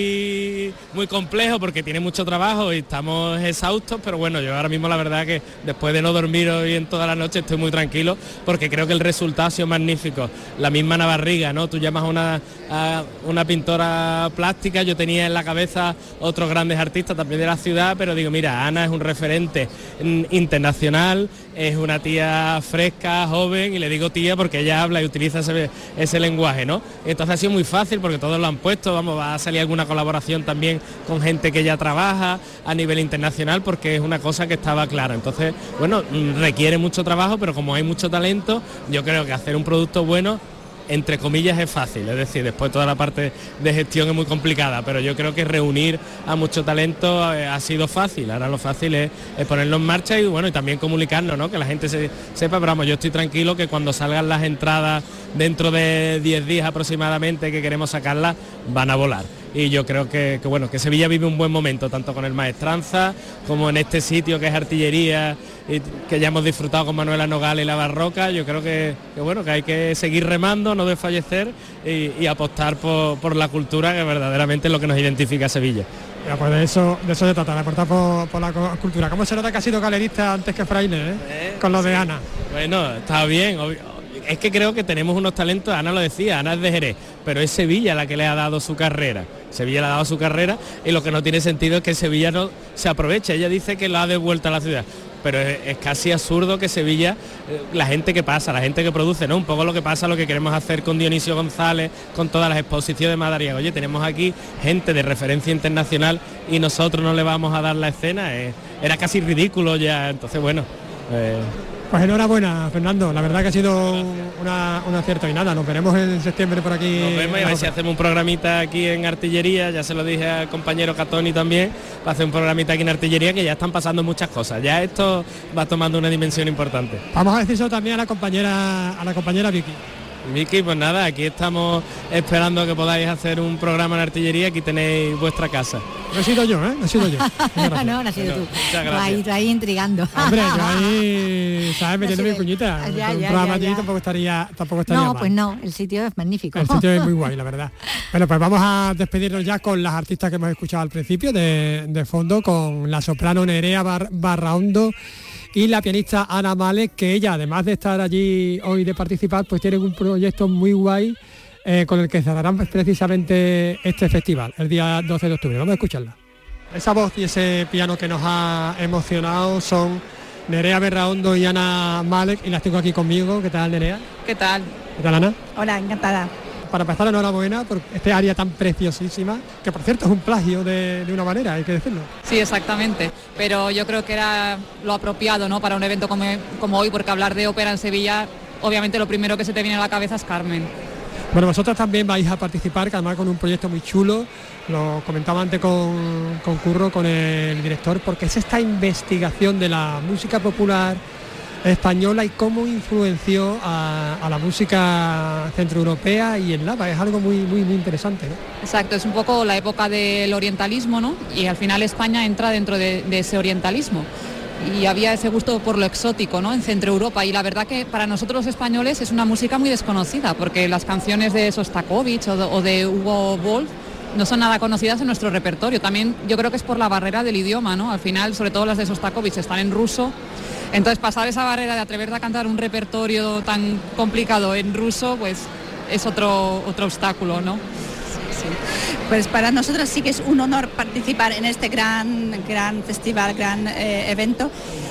muy muy complejo porque tiene mucho trabajo y estamos exhaustos, pero bueno, yo ahora mismo la verdad que después de no dormir hoy en toda la noche estoy muy tranquilo porque creo que el resultado ha sido magnífico. La misma Navarriga, ¿no? Tú llamas a una, a una pintora plástica, yo tenía en la cabeza otros grandes artistas también de la ciudad, pero digo, mira, Ana es un referente internacional, es una tía fresca, joven, y le digo tía porque ella habla y utiliza ese, ese lenguaje, ¿no? Entonces ha sido muy fácil porque todos lo han puesto, vamos, va a salir alguna colaboración también con gente que ya trabaja a nivel internacional porque es una cosa que estaba clara. Entonces, bueno, requiere mucho trabajo, pero como hay mucho talento, yo creo que hacer un producto bueno, entre comillas, es fácil, es decir, después toda la parte de gestión es muy complicada, pero yo creo que reunir a mucho talento eh, ha sido fácil. Ahora lo fácil es, es ponerlo en marcha y bueno, y también comunicarnos, ¿no? Que la gente se, sepa, pero vamos, yo estoy tranquilo que cuando salgan las entradas dentro de diez días aproximadamente que queremos sacarlas, van a volar. Y yo creo que, que bueno, que Sevilla vive un buen momento, tanto con el Maestranza como en este sitio que es Artillería, y que ya hemos disfrutado con Manuela Nogales y la Barroca. Yo creo que, que bueno, que hay que seguir remando, no desfallecer y, y apostar por, por la cultura, que verdaderamente es lo que nos identifica a Sevilla. Ya, pues de eso, de eso se trata, de aportar por, por la cultura. ¿Cómo se nota que ha sido galerista antes que fraile, eh? Eh, con lo de Ana? Bueno, está bien, obvio. Es que creo que tenemos unos talentos, Ana lo decía, Ana es de Jerez, pero es Sevilla la que le ha dado su carrera. Sevilla le ha dado su carrera y lo que no tiene sentido es que Sevilla no se aproveche. Ella dice que la ha devuelto a la ciudad, pero es, es casi absurdo que Sevilla, la gente que pasa, la gente que produce, ¿no? Un poco lo que pasa, lo que queremos hacer con Dionisio González, con todas las exposiciones de Madariaga. Oye, tenemos aquí gente de referencia internacional y nosotros no le vamos a dar la escena. Eh, era casi ridículo ya, entonces bueno... Eh, Pues enhorabuena, Fernando, la verdad que ha sido una, un acierto y nada, nos veremos en septiembre por aquí. Nos vemos y a ver si hacemos un programita aquí en Artillería, ya se lo dije al compañero Catoni también, para hacer un programita aquí en Artillería, que ya están pasando muchas cosas, ya esto va tomando una dimensión importante. Vamos a decir eso también a la compañera, a la compañera Vicky. Vicky, pues nada, aquí estamos esperando que podáis hacer un programa en Artillería, aquí tenéis vuestra casa. No he sido yo, ¿eh? No he sido yo. No, no, no has sido bueno, tú. Muchas gracias. Ahí, ahí intrigando. Hombre, yo ahí, ¿sabes? Metiendo mi cuñita. Ya, un ya, programa ya, allí ya. tampoco estaría, tampoco estaría No, mal. pues no, el sitio es magnífico. El sitio es muy guay, la verdad. Bueno, pues vamos a despedirnos ya con las artistas que hemos escuchado al principio, de, de fondo, con la soprano Nerea Bar, Barraondo y la pianista Ana Malek, que ella, además de estar allí hoy, de participar, pues tienen un proyecto muy guay eh, con el que cerrarán precisamente este festival, el día doce de octubre. Vamos a escucharla. Esa voz y ese piano que nos ha emocionado son Nerea Barraondo y Ana Malek, y las tengo aquí conmigo. ¿Qué tal, Nerea? ¿Qué tal? ¿Qué tal, Ana? Hola, encantada. Para empezar, enhorabuena por este área tan preciosísima, que por cierto es un plagio de, de una manera, hay que decirlo. Sí, exactamente, pero yo creo que era lo apropiado, ¿no?, para un evento como, como hoy, porque hablar de ópera en Sevilla, obviamente lo primero que se te viene a la cabeza es Carmen. Bueno, vosotros también vais a participar, que además con un proyecto muy chulo, lo comentaba antes con, con Curro, con el director, porque es esta investigación de la música popular española y cómo influenció a, a la música centroeuropea y eslava. Es algo muy muy muy interesante, ¿no? Exacto, es un poco la época del orientalismo, ¿no? Y al final España entra dentro de, de ese orientalismo. Y había ese gusto por lo exótico, ¿no?, en Centroeuropa, y la verdad que para nosotros los españoles es una música muy desconocida, porque las canciones de Sostakovich o de, o de Hugo Wolf no son nada conocidas en nuestro repertorio. También yo creo que es por la barrera del idioma, ¿no? Al final, sobre todo las de Sostakovich están en ruso. Entonces, pasar esa barrera de atreverte a cantar un repertorio tan complicado en ruso, pues es otro, otro obstáculo, ¿no? Sí. Pues para nosotros sí que es un honor participar en este gran, gran festival, gran eh, evento.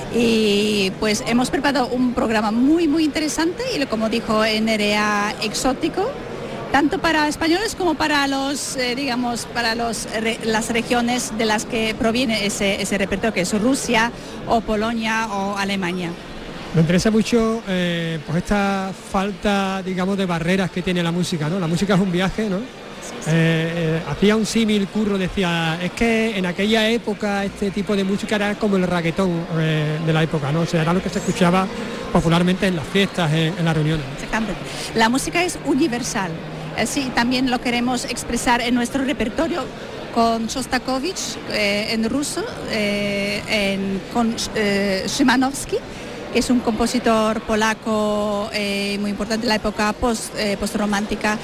Y pues hemos preparado un programa muy, muy interesante y como dijo Nerea, exótico, tanto para españoles como para los, eh, digamos, para los, re, las regiones de las que proviene ese, ese repertorio, que es Rusia o Polonia o Alemania. Me interesa mucho eh, pues esta falta, digamos, de barreras que tiene la música, ¿no? La música es un viaje, ¿no? Sí, sí. Eh, eh, hacía un símil, Curro, decía, es que en aquella época este tipo de música era como el reggaetón eh, de la época, ¿no? O sea, era lo que se escuchaba popularmente en las fiestas, en, en las reuniones. Exactamente. La música es universal, así también lo queremos expresar en nuestro repertorio con Shostakovich eh, en ruso, eh, en, con eh, Szymanowski, que es un compositor polaco eh, muy importante de la época post, eh, postromántica,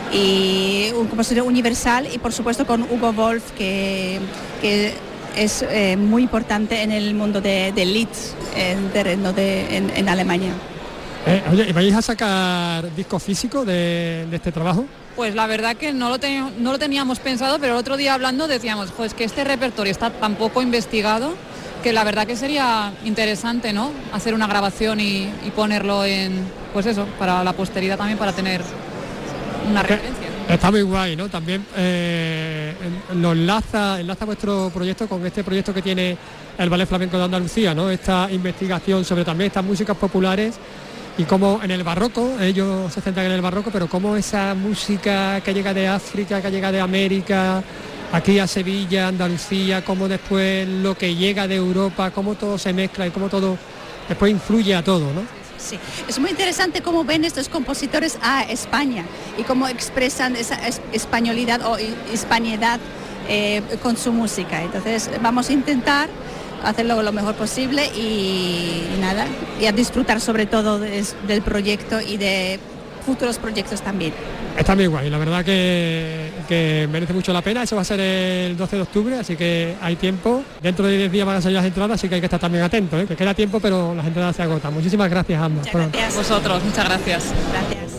y un compositor universal, y por supuesto con Hugo Wolf, que, que es eh, muy importante en el mundo de, de Lied, en, terreno de, en, en Alemania. Eh, oye, ¿y vais a sacar disco físico de, de este trabajo? Pues la verdad que no lo, ten, no lo teníamos pensado, pero el otro día hablando decíamos, pues que este repertorio está tan poco investigado que la verdad que sería interesante, ¿no? Hacer una grabación y, y ponerlo en, pues eso, para la posteridad también, para tener una referencia. Está muy guay, ¿no? También eh, lo enlaza, enlaza vuestro proyecto con este proyecto que tiene el Ballet Flamenco de Andalucía, ¿no? Esta investigación sobre también estas músicas populares y cómo en el barroco, ellos se centran en el barroco, pero cómo esa música que llega de África, que llega de América, aquí a Sevilla, Andalucía, cómo después lo que llega de Europa, cómo todo se mezcla y cómo todo después influye a todo, ¿no? Sí, es muy interesante cómo ven estos compositores a España y cómo expresan esa españolidad o hispanidad eh, con su música. Entonces vamos a intentar hacerlo lo mejor posible y, y nada, y a disfrutar sobre todo de, del proyecto y de futuros proyectos también. Está muy guay, la verdad que, que merece mucho la pena. Eso va a ser el doce de octubre, así que hay tiempo. Dentro de diez días van a salir las entradas, así que hay que estar también atentos, ¿eh? Que queda tiempo, pero las entradas se agotan. Muchísimas gracias, ambas. Muchas gracias a vosotros, muchas gracias. Gracias.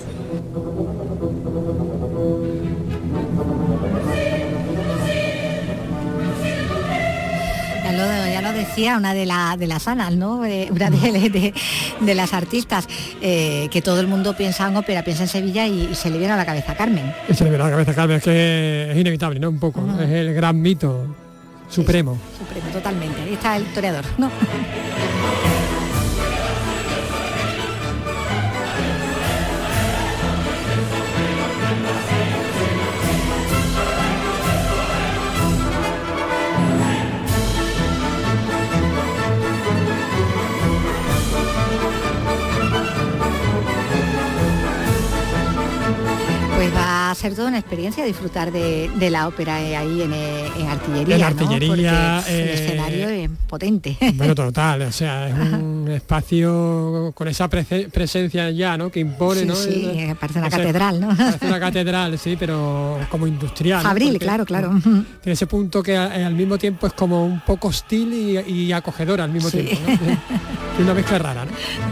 Ya lo, ya lo decía una de, la, de las Anas, ¿no? Eh, una de, de, de las artistas, eh, que todo el mundo piensa en ópera, piensa en Sevilla y, y se le viene a la cabeza Carmen. Y se le viene a la cabeza Carmen, es que es inevitable, ¿no? Un poco, uh-huh. Es el gran mito supremo. Sí, supremo, totalmente. Ahí está el toreador, ¿no? Pues va a ser toda una experiencia disfrutar de, de la ópera ahí en, en Artillería, en Artillería, ¿no? Porque eh, el escenario es potente. Bueno, total, o sea, es un espacio con esa pre- presencia ya, ¿no? Que impone, sí, ¿no? Sí, es, parece una catedral, ¿no? Parece una catedral, sí, pero como industrial. Fabril, ¿no? claro, claro. Tiene ese punto que al mismo tiempo es como un poco hostil y, y acogedor al mismo sí. tiempo, ¿no? Tiene una mezcla rara, ¿no?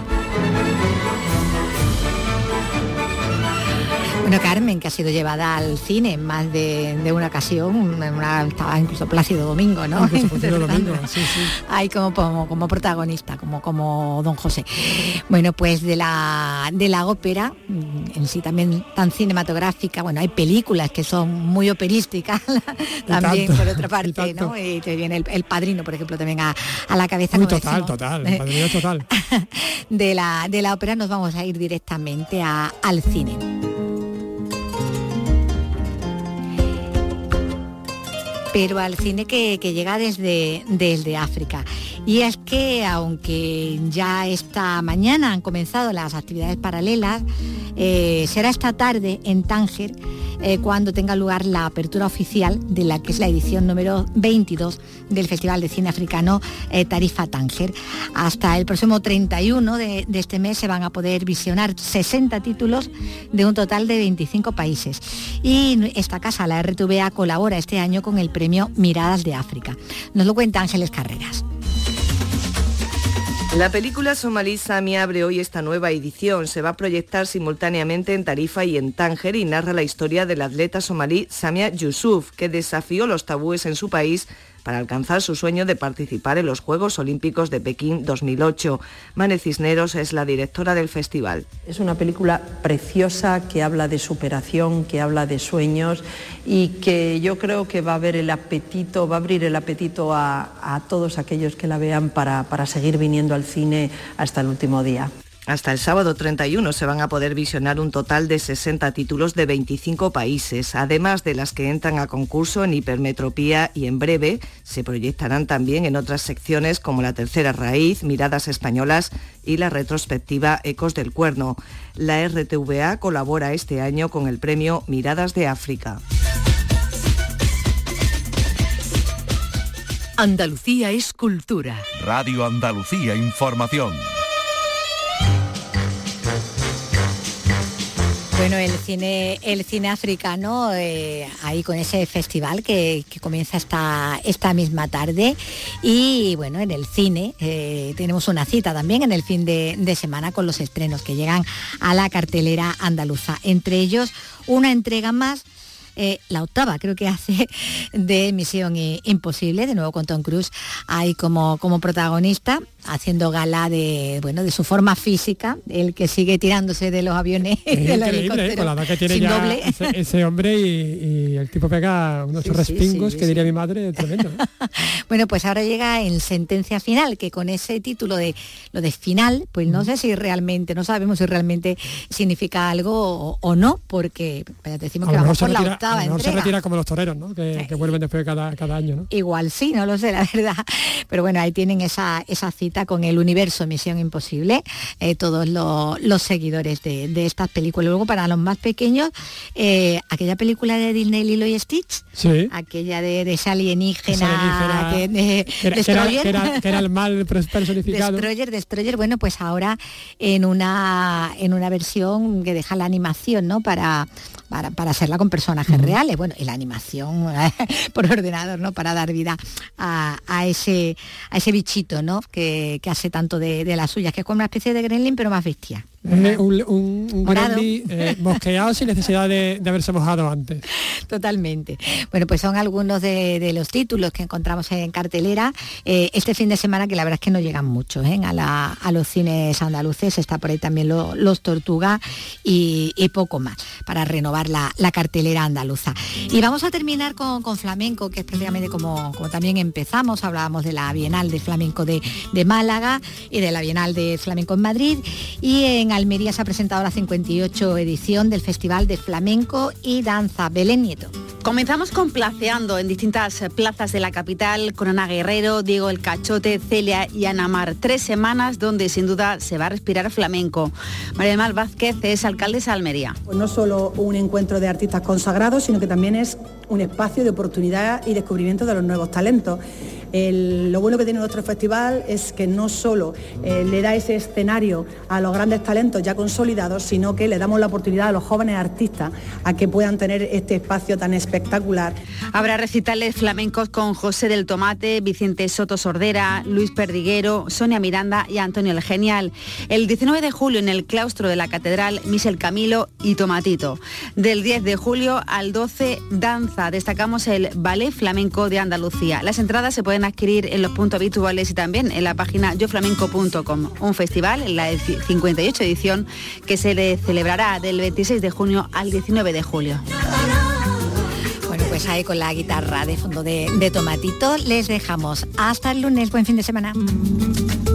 Bueno, Carmen, que ha sido llevada al cine en más de, de una ocasión, una, estaba incluso Plácido Domingo, ¿no? Incluso Plácido Domingo, sí, sí. Ahí como, como, como protagonista, como, como Don José. Bueno, pues de la, de la ópera, en sí también tan cinematográfica, bueno, hay películas que son muy operísticas, también tanto, por otra parte, y ¿no? Y te viene el, el Padrino, por ejemplo, también a, a la cabeza. Muy total, decimos. total, el Padrino total. De la, de la ópera nos vamos a ir directamente a, al cine. Pero al cine que, que llega desde, desde África. Y es que, aunque ya esta mañana han comenzado las actividades paralelas, eh, será esta tarde en Tánger eh, cuando tenga lugar la apertura oficial de la que es la edición número veintidós del Festival de Cine Africano eh, Tarifa Tánger. Hasta el próximo treinta y uno de, de este mes se van a poder visionar sesenta títulos de un total de veinticinco países. Y esta casa, la R T V A, colabora este año con el premio Miradas de África. Nos lo cuenta Ángeles Carreras. La película somalí Samia abre hoy esta nueva edición. Se va a proyectar simultáneamente en Tarifa y en Tánger y narra la historia del atleta somalí Samia Yusuf, que desafió los tabúes en su país para alcanzar su sueño de participar en los Juegos Olímpicos de Pekín dos mil ocho. Mane Cisneros es la directora del festival. Es una película preciosa que habla de superación, que habla de sueños y que yo creo que va a ver el apetito, va a abrir el apetito a, a todos aquellos que la vean para, para seguir viniendo al cine hasta el último día. Hasta el sábado treinta y uno se van a poder visionar un total de sesenta títulos de veinticinco países, además de las que entran a concurso en Hipermetropía, y en breve se proyectarán también en otras secciones como La Tercera Raíz, Miradas Españolas y la retrospectiva Ecos del Cuerno. La R T V A colabora este año con el premio Miradas de África. Andalucía es cultura. Radio Andalucía Información. Bueno, el cine, el cine africano, eh, ahí con ese festival que, que comienza esta, esta misma tarde. Y bueno, en el cine eh, tenemos una cita también en el fin de, de semana con los estrenos que llegan a la cartelera andaluza. Entre ellos, una entrega más, eh, la octava creo que hace, de Misión Imposible, de nuevo con Tom Cruise ahí como, como protagonista, haciendo gala de, bueno, de su forma física, el que sigue tirándose de los aviones, es del increíble, ¿eh? Con la edad que tiene sin ya doble. Ese, ese hombre y, y el tipo pega unos Sí, respingos sí, sí, que sí. diría mi madre, tremendo. Bueno, pues ahora llega en Sentencia Final, que con ese título de lo de final, pues no sé si realmente, no sabemos si realmente significa algo o, o no, porque pues, decimos A que lo mejor vamos se por la retira, a octava lo mejor se entrega. retira como los toreros, ¿no? Que, que vuelven después de cada, cada año, ¿no? Igual sí, no lo sé, la verdad. Pero bueno, ahí tienen esa, esa cita con el universo Misión Imposible, eh, todos lo, los seguidores de, de estas películas. Luego, para los más pequeños, eh, aquella película de Disney, Lilo y Stitch, sí. aquella de, de esa alienígena, Esa alienígena que, de, que era, que era- Destroyer. que era- que era el mal personificado. Destroyer, Destroyer, bueno, pues ahora en una en una versión que deja la animación, ¿no? Para, para, para hacerla con personajes Ujú. reales. Bueno, y la animación por ordenador, ¿no? Para dar vida a, a ese a ese bichito, ¿no? Que, que hace tanto de, de las suyas, que es como una especie de gremlin, pero más bestia. Eh, un un, un Morado. gremlin eh, mosqueado sin necesidad de, de haberse mojado antes. Totalmente. Bueno, pues son algunos de, de los títulos que encontramos en cartelera eh, este fin de semana, que la verdad es que no llegan muchos ¿eh? a, la- a los cines andaluces. Está por ahí también lo- los Tortuga y, y poco más para renovar la, la cartelera andaluza. Y vamos a terminar con, con flamenco, que es prácticamente como, como también empezamos. Hablábamos de la Bienal de Flamenco de, de Málaga y de la Bienal de Flamenco en Madrid, y en Almería se ha presentado la cincuenta y ocho edición del Festival de Flamenco y Danza. Belén Nieto. Comenzamos con Placeando en distintas plazas de la capital con Ana Guerrero, Diego El Cachote, Celia y Ana Mar. Tres semanas donde sin duda se va a respirar flamenco. María del Mar Vázquez es alcaldesa de Almería. Pues no solo un encuentro de artistas consagrados, sino que también es un espacio de oportunidad y descubrimiento de los nuevos talentos. El- lo bueno que tiene nuestro festival es que no solo eh, le da ese escenario a los grandes talentos ya consolidados, sino que le damos la oportunidad a los jóvenes artistas a que puedan tener este espacio tan espectacular. Habrá recitales flamencos con José del Tomate, Vicente Soto Sordera, Luis Perdiguero, Sonia Miranda y Antonio el Genial. El diecinueve de julio en el claustro de la Catedral, Michel Camilo y Tomatito. Del diez de julio al doce, danza. Destacamos el Ballet Flamenco de Andalucía. Las entradas se pueden adquirir en los puntos habituales y también en la página yo flamenco punto com. Un festival, en la cincuenta y ocho edición, que se le celebrará del veintiséis de junio al diecinueve de julio. Bueno, pues ahí con la guitarra de fondo de, de Tomatito les dejamos. Hasta el lunes, buen fin de semana.